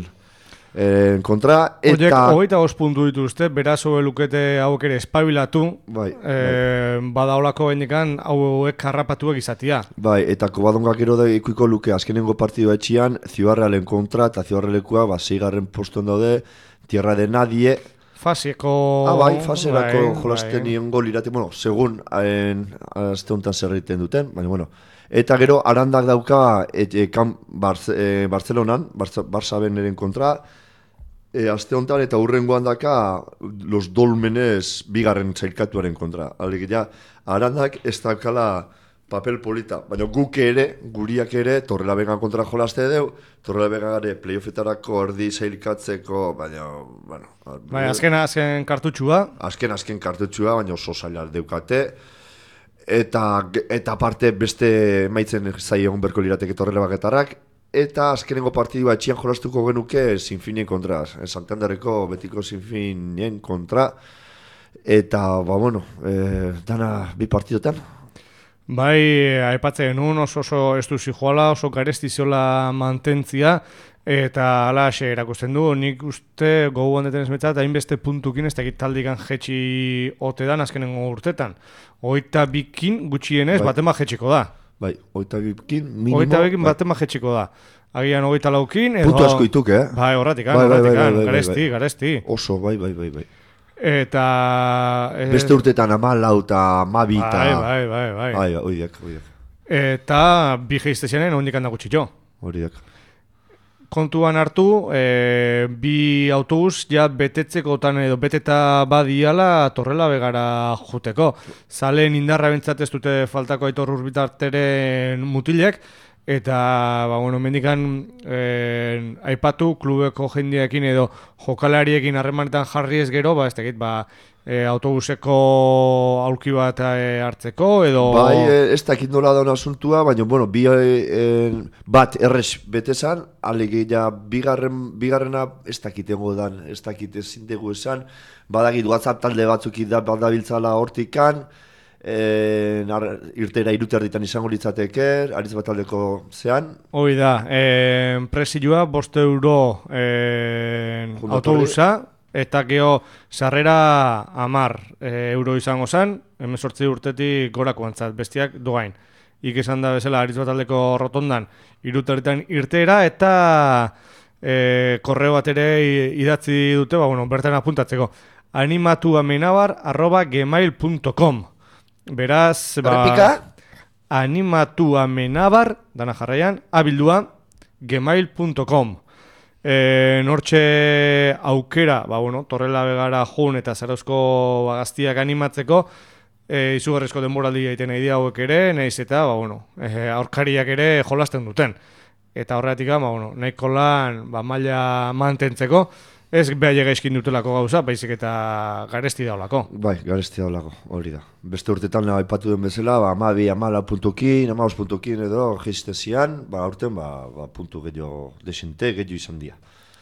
en kontra, eta...
Oiek, hogeita bost puntu dituzte, beraz hobe lukete hauek ere espabilatu,
bai,
e, bai. Badaolako bendikan hauek harrapatuak izatia.
Bai, eta Kobadongak ero da ikuiko luke azkenengo partidua etxian, Zibarrealen kontra, eta Zibarrealekua, ba, seigarren postuan daude, Tierra de Nadie.
faseko...
Ah, bai, faserako
bai,
jolasten
bai.
niongo lirate, bueno, segun haen azte honetan zer egiten duten, baina, bueno. Eta gero, Arandak dauka et, e, kan, Barce, e, Barcelonan, Barça-Beneren kontra, e, azte honetan eta hurrengoan daka Los Dolmenes bigarren zailkatuaren kontra. Alegia, Arandak ez daukala papel polita, baina guk ere, guriak ere, Torrelavega kontra jolaste deu, Torrelavega ere playoffetarako erdi zailkatzeko, baina, bueno...
Bai, azken, azken kartutxua.
Azken, azken kartutxua, baina oso zaila deukate. Eta, eta parte beste maitzen zai egon berko lirateke Torrelavagetarrak. Eta azkenengo partidua etxian jolastuko genuke Sinfinien kontra, Santanderreko betiko Sinfinien kontra. Eta, ba, bueno, e, dana bi partidotan.
Bai, aipatzen genuen oso oso estuzi joala, oso garesti ziola mantentzia, eta ala xe erakusten du, nik uste gogu handeten ezmetzat, hainbeste puntukin ez dakit taldikan jetxi ote dan azkenengo urtetan. Oita bikin gutxienez bai. Batema jetxiko da.
Bai, oita bikin minimo.
Oita bikin bai. Batema jetxiko da. Agian oita laukin edo...
Puntu asko ituk, eh?
Bai, horratik,
bai, bai,
horratik,
bai, bai, bai,
garesti,
bai.
garesti.
Oso, bai, bai, bai, bai.
Eta... Eh,
beste urtetan amalau eta amabita.
Bai, bai, bai, bai.
Bai, oideak, oideak.
Eta bi geiztezianen hondik handa gutxitxo.
Horiak.
Kontuan hartu, e, bi autobus ja betetzekotan edo beteta badiala Torrelavegara juteko. Zalen indarra bentsat ez dute faltako Aitor Urbitarteren mutilek, eta, ba, bueno, mendikan e, aipatu klubeko jendeekin edo jokalariekin harremanetan jarri ez gero, ba, ez tekit, ba, e, autobuseko aulki bat e, hartzeko, edo...
Bai, e, ez dakit nola daun asuntua, baina, bueno, bi, e, bat errez betezan, alegia bigarren, bigarrena ez dakitengo dan, ez dakit ezin dugu esan, badakit WhatsApp talde batzuk da badabiltzala hortikan, E, nar, irtera iruterditan izango litzateke, aritz bat aldeko zean.
Hoi da, e, presioa bost euro e, autobusa, eta geho sarrera amar e, euro izango zen, hemezortzi urtetik gorako antzat, bestiak doain. Ik esan da bezala aritz bat aldeko rotondan iruterditan irtera, eta e, korreo bat ere idatzi dute, ba, bueno, bertan apuntatzeko. animatuamenabar arroba gmail punto com. Beraz, ba, animatuamenabar, dana jarraian, abildua, gmail punto com. E, nortxe aukera, ba, bueno, Torrelavegara jun eta Zarauzko bagaztiak animatzeko, e, izugarrizko denboraldi egiten nahi hauek ere, nahiz eta, ba, bueno, e, aurkariak ere jolasten duten. Eta horretik, ba, bueno, nahiko lan, ba, maila mantentzeko, ez behar gaizkin dutelako gauza, baizik eta garesti daulako.
Bai, garesti daulako, hori da. Beste urtetan aipatu den bezala, ba, amabi, amala puntukin, amaus puntukin edo geiztezian, ba, aurten, ba, ba, puntu gehiago desente, gehiago izan dira.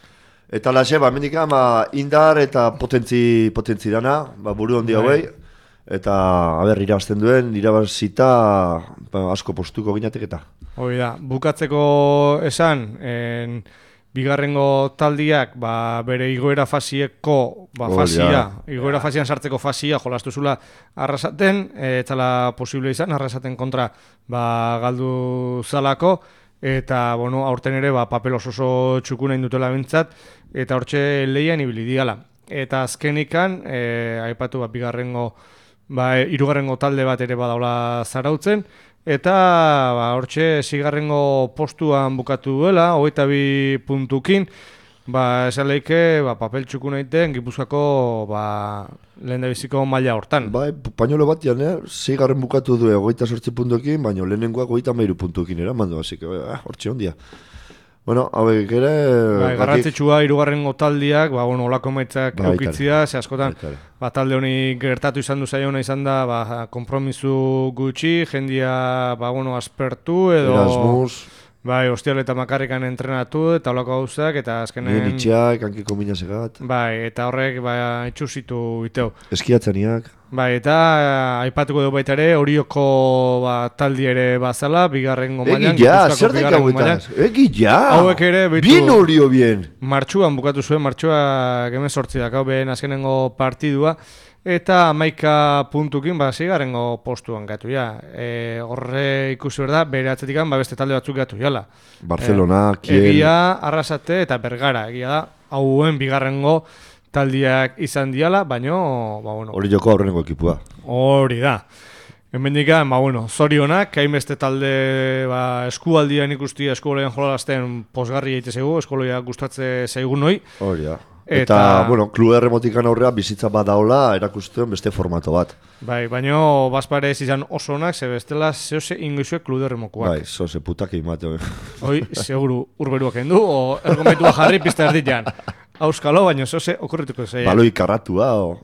Eta laxe, ba, mendika, ba, indar eta potentzi, potentzi dana, ba, buru handi hauei, eta, haber, irabazten duen, irabazita, ba, asko postuko ginatek eta.
Hori da, bukatzeko esan, en... bigarrengo taldiak ba, bere igoera fasieko ba, fasia, igoera fasian sartzeko fasia jolastu zula arrasaten, ez zala posible izan, arrasaten kontra ba, galdu zalako, eta bueno, aurten ere ba, papel oso oso txukuna indutela bintzat, eta hortxe lehian ibili diala. Eta azkenikan, e, aipatu ba, bigarrengo, ba, irugarrengo talde bat ere badaula zarautzen, eta ba, hortxe zigarrengo postuan bukatu duela, hogeita bi puntukin, ba, esan lehike ba, papel txukun egiten Gipuzkoako ba, lehen da biziko maila hortan.
Ba, pañolo batian, eh? Zigarren bukatu du hogeita sortzi puntukin, baina lehenengoak hogeita meiru puntukin eramandu, hasi que eh, hortxe ondia. Bueno, hauek ere...
Bai, garrantzitsua hirugarrengo taldiak, ba, bueno, olako maitzak ba, eukitzia, ze askotan, ba, talde honi gertatu izan du zaiona izan da, ba, konpromisu gutxi, jendia, ba, bueno, aspertu, edo...
Erasmus...
Bai, ostial eta makarrikan entrenatu, eta olako gauzak, eta azkenen...
Nien itxeak, hankeko minasegat...
Bai, eta horrek, ba, itxusitu iteu.
Eskiatzeniak...
Bai, eta aipatuko dugu baita ere, Orioko ba, taldi ere bazala, bigarrengo mailan...
Egi ja, zer daik hauetaz? Egi ja!
Hauek ere, bitu...
Bien Orio, bien!
Martxuan bukatu zuen, martxua gemen sortzidak, hau behen azkenengo partidua, eta hamaika puntukin, ba, zigarrengo postuan gatu, ja. E, horre ikusi berda, bere atzetikan, ba, beste talde batzuk gatu, jala.
Barcelona,
e,
Kiel...
Egia, Arrasate eta Bergara, egia da, hauen bigarrengo taldiak izan diala, baino, ba, bueno.
Hori joko aurreneko ekipua.
Hori da. Hemendikan, ba, bueno, zorionak, hainbeste talde ba, eskualdian ikusti eskualean jolazten posgarri egite zaigu, eskoloia gustatze zaigun noi.
Hori da.
Eta,
eta bueno, klube erremotikan aurrea bizitza bat daola erakusten beste formato bat.
Bai, baino bazpare ez izan oso onak, ze bestela zehose ingoizuek klube erremokoak.
Bai, zoze putak egin
Hoi, seguru, urberuak endu, o ergometua jarri pizta erditan. Auskalo, baino zehose okurrituko zeia.
Baloi karratua, o...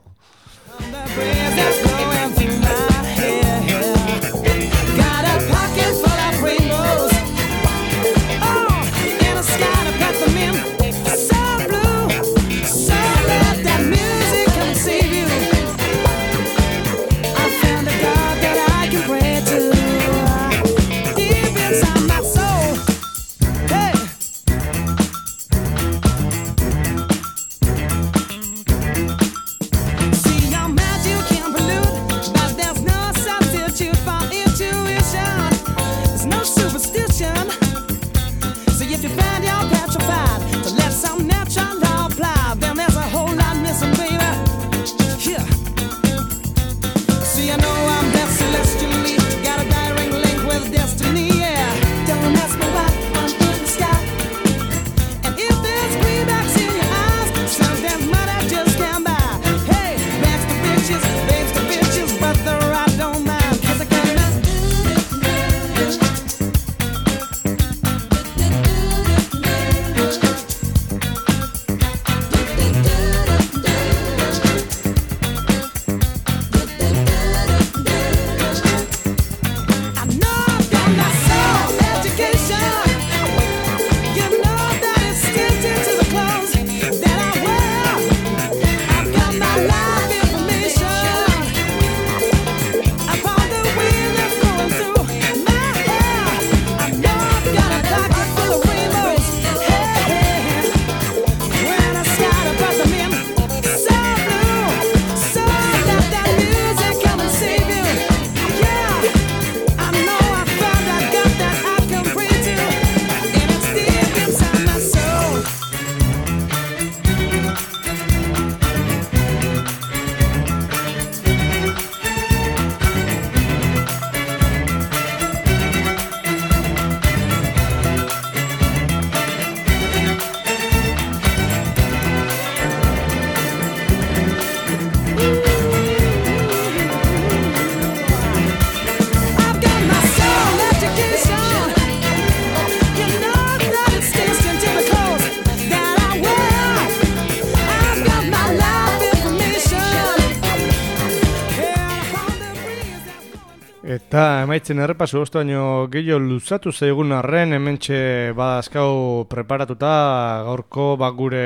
Eta emaitzen errepasu ostu baino gehiago luzatu zaigun arren hementxe badazkau preparatuta gaurko bak gure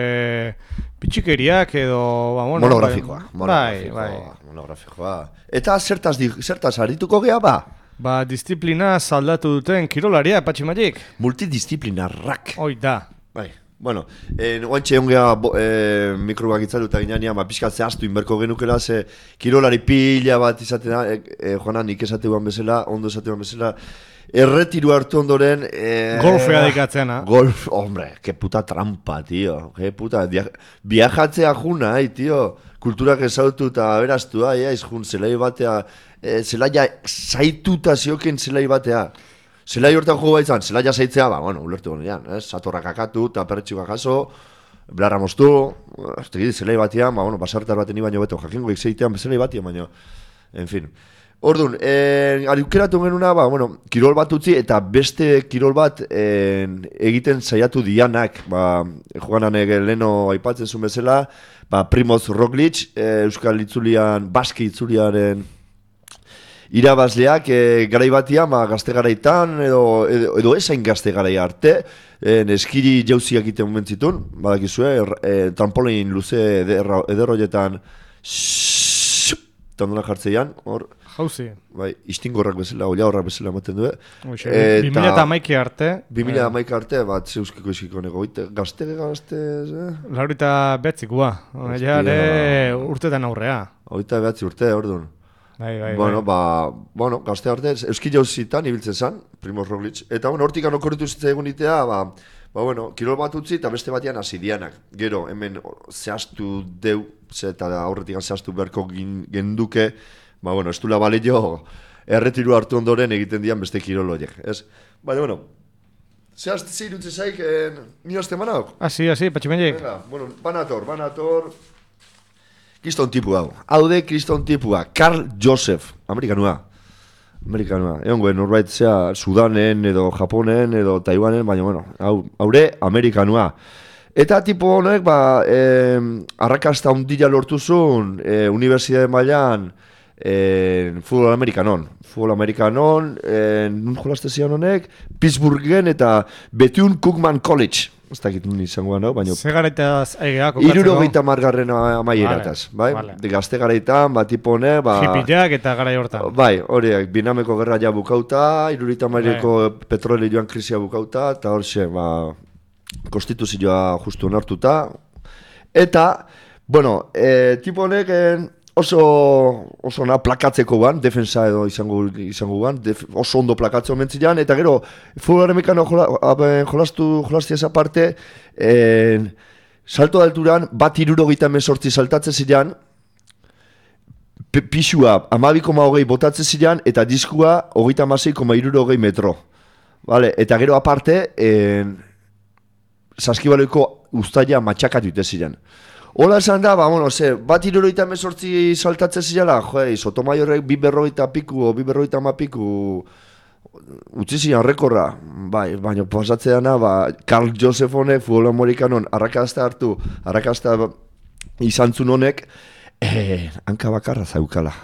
pitxikeriak edo... Ba, bueno,
monografikoa,
bai,
monografikoa,
bai.
monografikoa. Eta zertaz, di, zertaz arituko gea ba?
Ba, disiplina zaldatu duten kirolaria, Patximagik.
Multidisciplinarrak.
Hoi da.
Bai. Bueno, eh, oantxe ongea eh, mikrobak itzaluta ginean, ba, pixkat zehaztu inberko genukela, ze kirolari pila bat izatea, eh, eh, joanan nik esateguan bezala, ondo esateguan bezala, erretiru hartu ondoren... Eh,
Golfea dikatzeana.
Golf, hombre, que puta trampa, tío. Que puta, viajatzea juna, ai, tío. Kulturak ezautu eta beraztu, ai, aiz jun, zelai batea, eh, zelaia zaituta zioken zelai batea. Zelai hortan jogu baitzan, zelaia zaitzea, ba, bueno, ulertu gonean, ez? Satorrak akatu eta perretxuka jaso, belarra moztu, ez tegit, zelai batean, ba, bueno, basartar baten ibaino beto, jakingo ikzeitean zelai batean, baino, en fin. Orduan, eh, ariukeratu genuna, ba, bueno, kirol bat utzi eta beste kirol bat eh, egiten saiatu dianak, ba, joanan leno aipatzen zuen bezala, ba, Primoz Roglic, eh, Euskal Itzulian, Baski Itzuliaren irabazleak e, garai batian, ma, gazte garaitan, edo, edo, edo esain gazte garai arte, e, eskiri jauziak iten momentzitun, badakizue, e, trampolin luze ederroietan, tanduna jartzeian, hor,
jauzi.
Bai, istingorrak bezala, oia horrak bezala ematen du.
bi mila hamaika arte.
bi mila hamaika arte, bat zeuskiko eskiko nego, gazte, gazte, eh?
Laurita behatzikoa, ja ere urtetan aurrea.
Horita behatzi urte, orduan.
Bai, bai,
bueno,
bai.
ba, bueno, gazte arte, euski jauzitan ibiltzen zen, Primoz Roglic. Eta, bueno, hortik anokorritu zitzen egun itea, ba, Ba, bueno, kirol bat utzi eta beste batean hasi dianak. Gero, hemen zehaztu deu, ze eta aurretik zehaztu beharko genduke, ba, bueno, ez dula balio erretiru hartu ondoren egiten dian beste kirol horiek, ez? Baina, bueno, zehaztu zirutze zaik, eh, ni haste manaok?
Asi, asi, patximendik.
Venga, bueno, banator, banator... Kriston tipu hau. Hau de kriston tipua, Karl Joseph, amerikanua. Amerikanua. Egon guen, norbait zea Sudanen edo Japonen edo Taiwanen, baina, bueno, hau, haure amerikanua. Eta tipo honek, ba, eh, arrakasta hundila lortuzun, eh, unibertsitate mailan, eh, futbol amerikanon. Futbol amerikanon, eh, nun jolaste zian honek, Pittsburghen eta Bethune Cookman College. Ez dakit nun izangoa, no? Baina...
Ze garaitaz aigea, kokatzeko?
Iruro geita margarren amaierataz, bai?
Vale.
De gazte garaitan, ba, tipo honek, ba...
Hipiak eta garai hortan.
Bai, horiek, Vietnameko gerra ja bukauta, irurita maireko petrolioan krisia bukauta, eta hor xe, ba, konstituzioa justu onartuta. Eta, bueno, e, tipo honek oso, oso na, plakatzeko ban, defensa edo izango, izango ban, def, oso ondo plakatzeko mentzilean, eta gero, futbol amerikano jola, jolastu, jolastia esa parte, en, salto d'alturan, bat iruro gita mesortzi saltatzen zilean, pixua amabi koma hogei botatzen zilean, eta diskua hogeita amasei koma iruro hogei metro. Vale? Eta gero aparte, en, saskibaloiko ustaia matxakatu ite zilean. Hola esan da, ba, bueno, ze, bat iroroita mesortzi saltatzen zilala, joe, Sotomayorrek bi berroita piku, o bi berroita ma piku, utzi zian rekorra, bai, baina pasatzeana, ba, Karl Joseph honek, futbol amerikanon, arrakasta hartu, arrakasta izan zun honek, eh, hanka bakarra zaukala.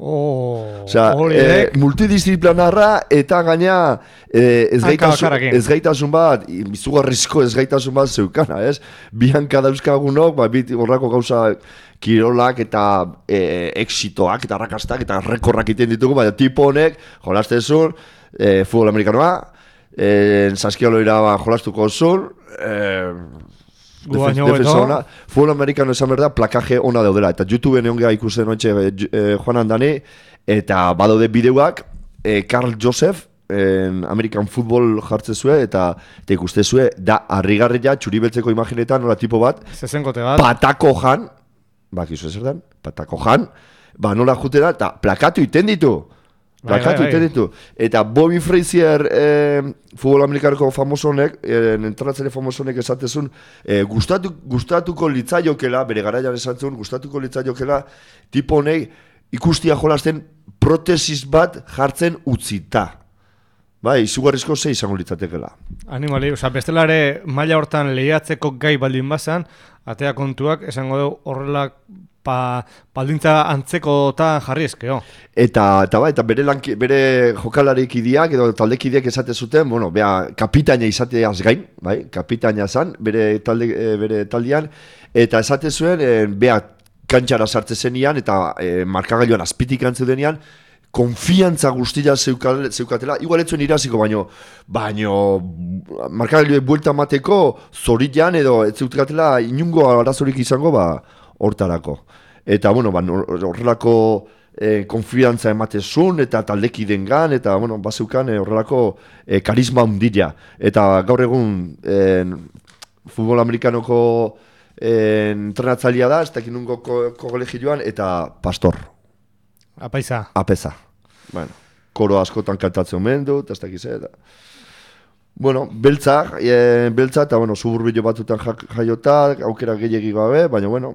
Oh,
Osea, eh, multidisciplinarra eta gaina eh, ez, gaitasun, ez gaitasun bat, izugarrizko ez gaitasun bat zeukana, ez? Bi hanka dauzkagunok, ba, bit horrako gauza kirolak eta eh, exitoak eta arrakastak eta rekorrak iten ditugu, baina tipo honek jolastezun, eh, futbol amerikanoa, eh, saskialoira ba, jolastuko zun, eh, Defen, defensa ona, futbol amerikano esan berda, plakaje ona daudela. Eta YouTubeen egon geha ikusten noitxe eh, Juan Andani, eta badaude bideoak, eh, Karl Joseph, eh, American Football jartze zue, eta, eta ikuste zue, da harrigarria txuribeltzeko imaginetan, nola tipo bat,
zezenkote bat,
patako jan, bak izu ezer den, patako jan, ba nola jutera, eta plakatu iten ditu. Plakatu iten ditu. Eta Bobby Frazier, eh, futbol amerikanoko famosonek, eh, entratzele famosonek esatezun, eh, gustatu, gustatuko litzaiokela, bere garaian esatzen, gustatuko litzaiokela, tipo honek ikustia jolasten protesis bat jartzen utzita. Bai, izugarrizko ze izango litzatekela.
Animali, oza, bestelare maila hortan lehiatzeko gai baldin bazan, atea kontuak, esango du horrela pa, baldintza antzekotan jarri ezkeo.
Eta, eta, ba, eta bere, lanki, bere jokalarikideak edo taldekideak esate zuten, bueno, bea, kapitaina izateaz gain, bai, kapitaina zan, bere, talde, e, bere taldean, eta esate zuen, e, bea, kantxara sartze zenian, eta e, markagailuan azpitik antzeudenian, konfiantza guztia zeukatela, igual etzuen iraziko, baino, baino, markagailuek buelta mateko, zoritan edo ez zeukatela inungo arazorik izango, ba, hortarako. Eta, bueno, ba, horrelako eh, konfiantza ematezun, eta taldekiden gan, eta, bueno, bazeukan eh, horrelako eh, karisma hundila. Eta gaur egun eh, futbol amerikanoko eh, entrenatzailea da, ez dakit nungo kolegioan, eta pastor.
Apaiza.
Apeza. Bueno, koro askotan kantatzen omen dut, ez dakiz, eta... Bueno, beltza, e, beltza, eta, bueno, suburbio batutan jaiota, aukera gehiagik gabe, baina, bueno,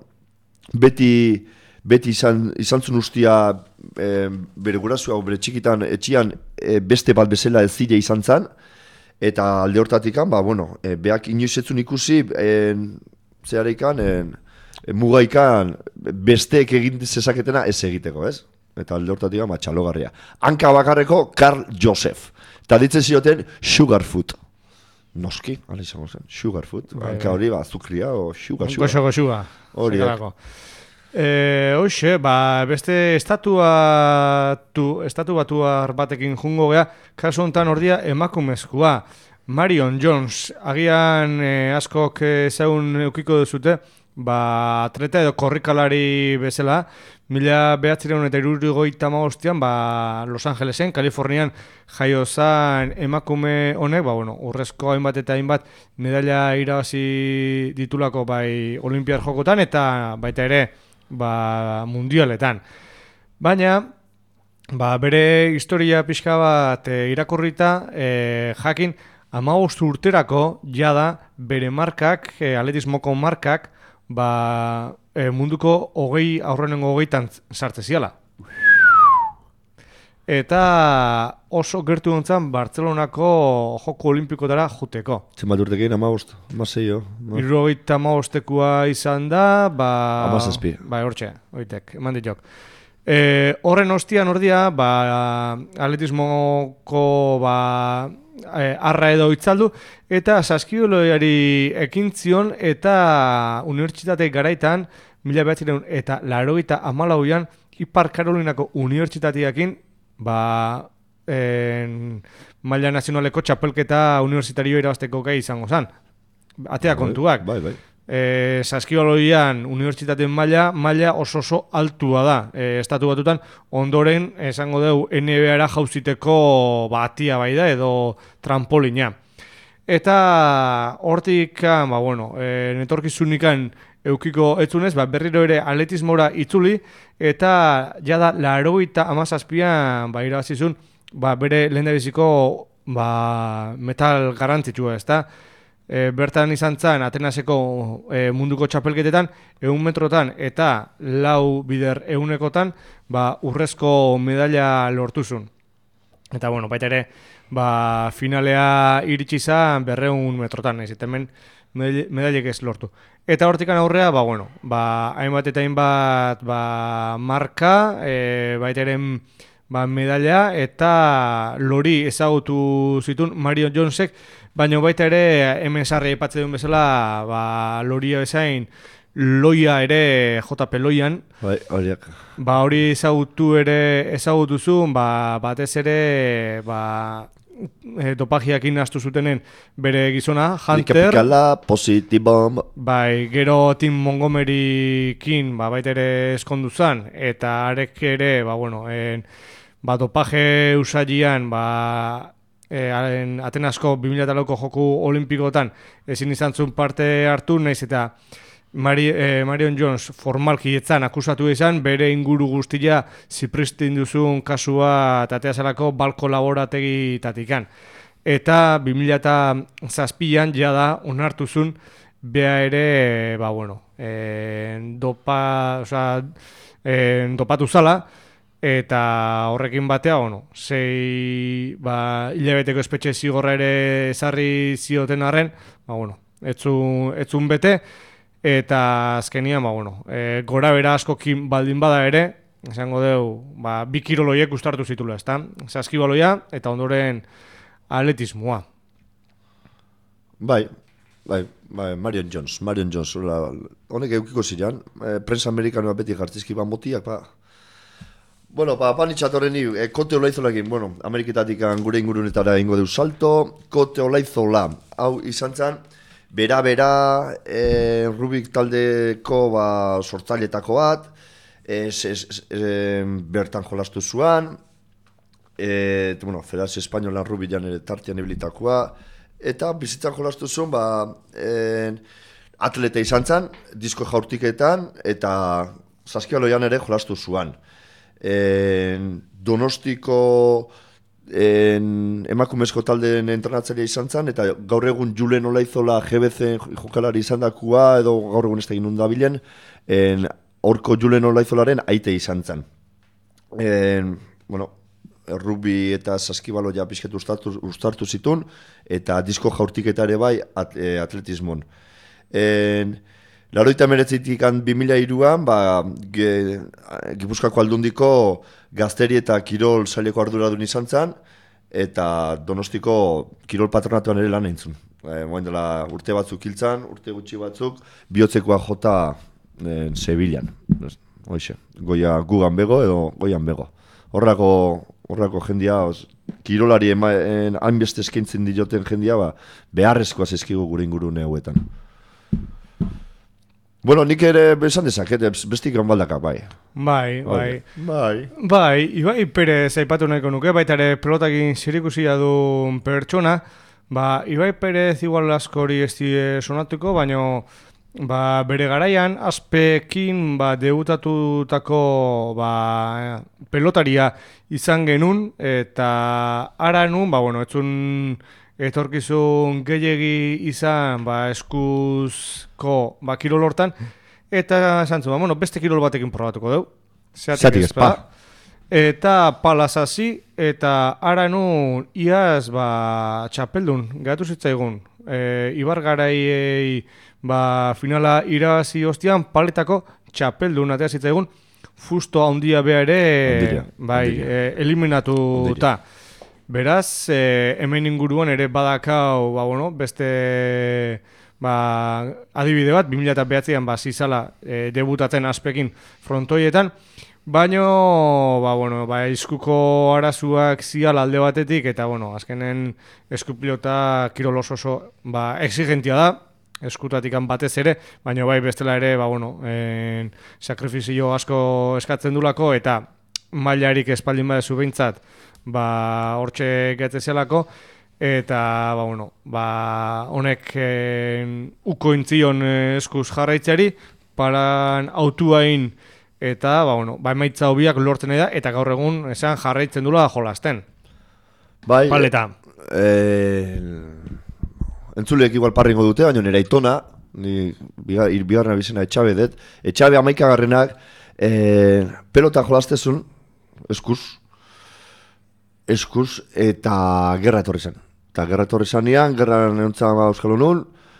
beti, beti izan, izan zun ustia e, bere gurasoa, bere txikitan, etxian, e, beste bat bezala ez zile izan zan, eta alde hortatikan, ba, bueno, e, beak inoiz etzun ikusi, e, zehareikan, e, e, mugaikan, besteek egin zezaketena ez egiteko, ez? Eta alde hortatikan, ba, txalogarria. Hanka bakarreko, Karl Joseph. Eta ditzen zioten, Sugarfoot. Noski, ala izango zen, Sugarfoot. Hanka hori, ba, azukria, o sugar, sugar.
Goxo, goxua.
Hori.
E, hoxe, ba, beste estatuatu, estatu batuar batekin jungo gea, kasu honetan ordia emakumezkoa. Marion Jones, agian e, askok ezagun eukiko duzute, ba, atleta edo korrikalari bezala, mila behatzireun eta hirurogeita hamabostean, ba, Los Angelesen, Kalifornian jaio zan emakume honek, ba, bueno, urrezko hainbat eta hainbat medalla irabazi ditulako bai Olimpiar Jokotan eta baita ere ba, mundialetan. Baina, ba, bere historia pixka bat e, irakurrita, e, jakin, hamabost urterako jada bere markak, e, atletismoko markak, ba, e, munduko hogei aurrenengo hogeitan sartze ziala. Eta oso gertu gontzan Bartzelonako Joko Olimpikotara juteko.
Zenbat urtekin, hamabost, hamasei.
Hirurogeita hamabostekua izan da, ba...
Hamazazpi.
Ba, hortxe, oitek, eman ditok. E, horren ostian ordia, ba, atletismoko ba, e, arra edo itzaldu, eta saskioloiari ekin zion, eta unibertsitate garaitan, mila behatzireun eta laurogeita hamalauan, Ipar Karolinako unibertsitateakin, ba, en, maila nazionaleko txapelketa universitario irabazteko gai izango zen. Atea kontuak.
Bai, bai.
E, Saskioloian unibertsitateen maila maila oso oso altua da. E, estatu batutan ondoren esango dugu N B A-ra jauziteko batia bai da edo trampolina. Eta hortik, ba bueno, e, netorkizunikan eukiko etzunez, ba, berriro ere atletismora itzuli eta jada laurogeita hamazazpian ba irabazizun ba bere lehendabiziko ba metal garrantzitsua, ezta? E, bertan izan zen Atenaseko e, munduko txapelketetan ehun metrotan eta lau bider ehunekotan ba, urrezko medaila lortuzun. Eta bueno, baita ere ba, finalea iritsi zen berrehun metrotan, ez eta hemen medailek ez lortu. Eta hortikan aurrea, ba, bueno, ba, hainbat eta hainbat ba, marka, e, baita ere ba, medaila eta lori ezagutu zituen Marion Jonesek, baina baita ere hemen sarri aipatze duen bezala, ba, loria bezain loia ere J P Loian.
Bai, horiak.
Ba, hori ezagutu ere ezagutuzun, ba, batez ere ba, e, dopagiakin astu zutenen bere gizona, Hunter.
Dikapikala, positibom.
Bai, gero Tim Montgomerykin ba, baita ere eskondu zan, eta arek ere, ba, bueno, en, ba, dopaje usaian, ba, E, Atenasko bi mila lauko joku olimpikotan ezin izan zuen parte hartu, naiz eta Mari, e, Marion Jones formalki etzan akusatu izan, bere inguru guztia zipristin duzun kasua tatea zelako balko laborategitatikan. Eta bi mila zazpian jada onartu zuen bea ere, ba bueno, e, dopa, oza, e, dopatu zala, eta horrekin batea, bueno, sei ba, hilabeteko espetxe zigorra ere ezarri zioten arren, ba, bueno, etzun, etzun bete, eta azkenian, ba, bueno, e, gora bera askokin baldin bada ere, esango dugu, ba, bi kiroloiek gustartu zitula, ezta? Saskibaloia eta ondoren atletismoa.
Bai, bai, bai, Marion Jones, Marion Jones, la, honek eukiko ziren, e, prensa amerikanoa beti jartizki ban motiak, ba, bueno, pa, panitxatorreni, e, Kote Olaizolakin, bueno, Ameriketatik gure ingurunetara ingo deu salto, Kote Olaizola, hau izan zen, bera-bera, e, Rubik taldeko ba, sortzailetako bat, e, es, es, e, bertan jolastu zuan, e, bueno, Federazio Espainola Rubikan ere tartian ebilitakoa, eta bizitzan jolastu zuen, ba, e, atleta izan zen, disko jaurtiketan, eta Saskialoian ere jolastu zuan. En, Donostiko en, emakumezko taldeen entrenatzailea izan zen, eta gaur egun Julen Olaizola G B C jokalari izan dakua, edo gaur egun ez da ginun dabilen, horko Julen Olaizolaren aite izan zen. En, bueno, rugby eta saskibaloia pixket ustartu, ustartu zitun, eta disko jaurtiketa ere bai at, e, atletismon. En, Laroita meretzitik bi mila hiruan, ba, ge, Gipuzkoako aldundiko gazteri eta kirol saileko arduradun izan zen, eta Donostiko kirol patronatuan ere lan eintzun. E, Moen dela urte batzuk hiltzan, urte gutxi batzuk, bihotzekoa jota e, Sevillan. Hoxe, goia gugan bego edo goian bego. Horrako, horrako jendia, os, kirolari hainbeste eskaintzen dioten jendia, ba, beharrezkoa zezkigu gure ingurune hauetan. Bueno, nik ere esan dezaket, bestik onbaldaka, bai.
Bai, bai.
Bai.
Bai, Ibai Perez aipatu nahiko nuke, baita ere pelotakin zerikusia du pertsona. Ba, Ibai Perez igual askori ez die sonatuko, baino ba, bere garaian Aspekin ba, debutatutako ba, pelotaria izan genuen, eta ara nun, ba, bueno, etzun etorkizun gehiegi izan ba, eskuzko ba, kirol hortan, eta esan zuen, ba, bueno, beste kirol batekin probatuko dugu.
Zeatik ezpa.
Eta palazasi, eta ara nun iaz ba, txapeldun, gehatu zitzaigun. E, Ibar garaiei ba, finala irabazi ostian paletako txapeldun atea zitzaigun, fusto handia beha ere
Ondiria,
bai,
ondiria.
e, eliminatuta. Beraz, e, hemen inguruan ere badakau, ba, bueno, beste ba, adibide bat, bi mila bederatzian ba, zizala e, debutatzen Aspekin frontoietan, baino, ba, bueno, ba, eskuko arazuak ziala alde batetik, eta, bueno, azkenen eskupilota kirol oso oso ba, exigentia da, eskutatikan batez ere, baina bai bestela ere, ba, bueno, en, sakrifizio asko eskatzen dulako, eta mailarik espaldin badezu behintzat, ba, hortxe getzezialako, eta, ba, bueno, ba, honek en, uko intzion eskuz jarraitzeari, paran autuain, eta, ba, bueno, ba, emaitza hobiak lortzen da, eta gaur egun, esan jarraitzen dula jolasten.
Bai,
Paleta.
Eh, entzuleek igual parringo dute, baina nire aitona, ni bigar, bigarren abizena Etxabe dut, Etxabe amaikagarrenak, eh, pelota jolastezun, eskuz, eskuz, eta gerra etorri zen. Eta gerra etorri zanean, gerra neontzan Euskal Unun,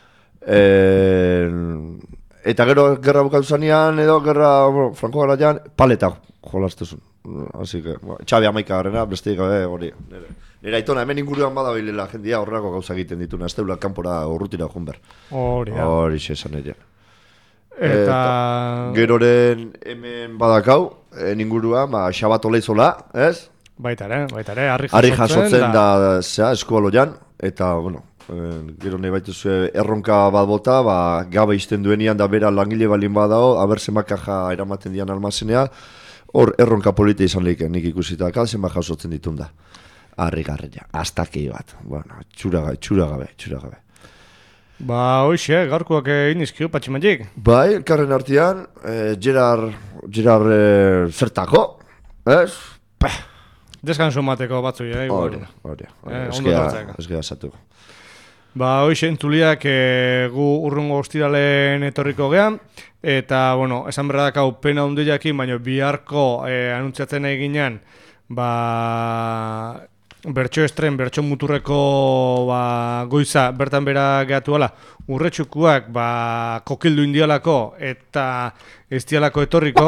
eh, eta gero gerra bukatu zanean, edo gerra, bueno, Franko garaian, paleta jolastezun. Así que, bueno, Etxabe amaikagarrena, besteik gabe hori. Nire, nire aitona, hemen inguruan badabilela jendia horrelako gauza egiten dituna, ez teula kanpora urrutira joan behar.
Hori da.
Hori xesan ere.
Eta...
Geroren hemen badakau, en inguruan, ba, Xabat Oleizola, ez?
Baita ere, baita ere, harri
Harri
jasotzen,
jasotzen da, zera, eskualoian, eta, bueno, eh, gero nahi baituzue erronka bat bota, ba, gabe izten duenian da bera langile balin badao, aber zenbakaja eramaten dian almazenea, hor erronka polita izan lehiken, nik ikusita, kal zenbak jasotzen ditun da. Harri garrera, astakei bat, bueno, txuragabe, txuragabe, txuragabe.
Ba, hoxe, gaurkoak egin izkio, patximatik.
Bai, elkarren artean, eh, Gerard, Gerard eh, zertako, ez? Pah!
Deskanso mateko batzui, eh?
Hori, hori,
Eh, ondo etortzeko.
ez gea satuko.
Ba, hoxe, entzuliak e, gu urrungo ostiralen etorriko gean, eta, bueno, esan berra dakau pena hundiakin, baina biharko e, anuntziatzen eginean, ba, bertso estren, bertso muturreko ba, goiza bertan bera gehatuala, urretxukuak ba, kokildu indialako eta ez dialako etorriko.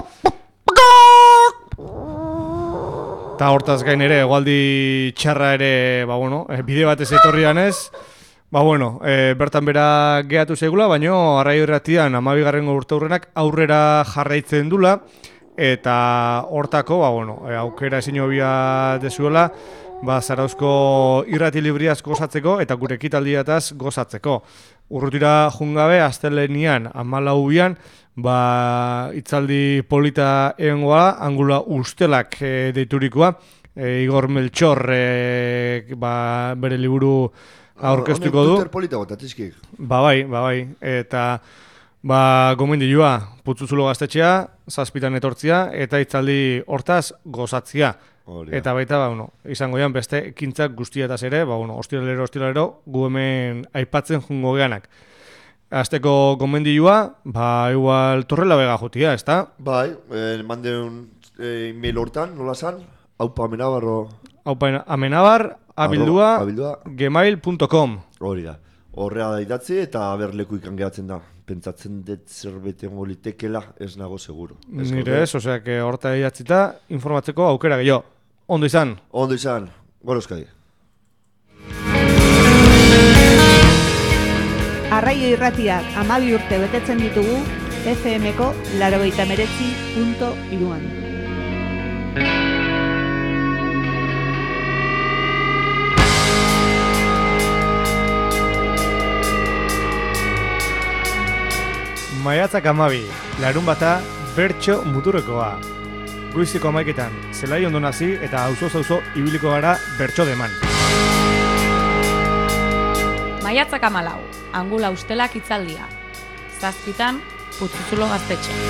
Eta hortaz gain ere, egualdi txarra ere, ba, bueno, bide batez etorrian ez, ba, bueno, e, bertan bera gehatu zegula, baina arraio irratian amabigarrengo urteurrenak aurrera jarraitzen dula, eta hortako, ba, bueno, e, aukera ezin hobia dezuela, ba, Zarauzko irrati libriaz gozatzeko eta gure ekitaldiataz gozatzeko. Urrutira jungabe, astelenian, amalaubian, ba, itzaldi polita egongoa, angula ustelak e, deiturikoa, e, Igor Melchor e, ba, bere liburu aurkeztuko du.
Twitter polita gota, tizkik.
Ba bai, ba bai, eta ba, gomendioa, Putzuzulo gaztetxea, zazpitan etortzia, eta itzaldi hortaz gozatzia.
Hori,
Eta baita, ba, bueno, izango ean beste ekintzak guztietaz ere, ba, bueno, ostiralero, ostiralero, gu hemen aipatzen jungo geanak. Azteko gomendioa, ba, igual Torrela Vega jotia, ezta?
Bai, eh, mande un eh, email hortan, nola zan? Aupa amenabarro...
Haupa amenabar, abildua,
abildua.
gmail punto com.
Hori da. Horrea da idatzi eta aber leku ikan gehatzen da. Pentsatzen dut zerbait egongo litekela, ez nago seguro. Ez
Nire
gaude?
ez, osea, que horta idatzita informatzeko aukera gehiago. Ondo izan.
Ondo izan, gora Euskadi.
Arraio irratiak hamabi urte betetzen ditugu F M-ko laurogeita hemeretzi puntu hiruan.
Maiatzak amabi, larun bata, bertso muturrekoa. Goiziko amaiketan, zelai ondo nazi eta auzo-auzo ibiliko gara bertso deman.
Maiatzak amalau, angula ustelak itzaldia. Zazpitan, Putzuzulo gaztetxe.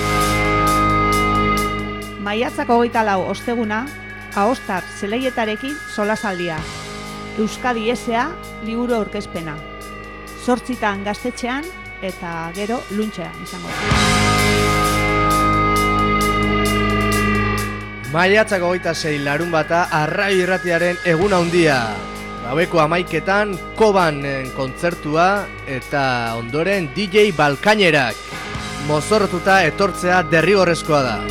Maiatzak hogeita lau osteguna, Ahostar zeleietarekin solasaldia. Euskadi S A liburu aurkezpena. Zortzitan gaztetxean eta gero luntxea izango da.
Maiatzak hogeita sei larun bata Arrai Irratiaren egun handia. Gaueko amaiketan Koban kontzertua eta ondoren D J Balkainerak. Mozorrotuta etortzea derrigorrezkoa da.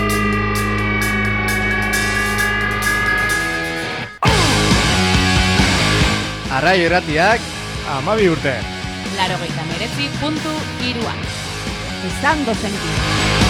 Arrai Irratiak
Amabi urte.
Larogeita meretzi puntu hiruan.
Izan dozenki.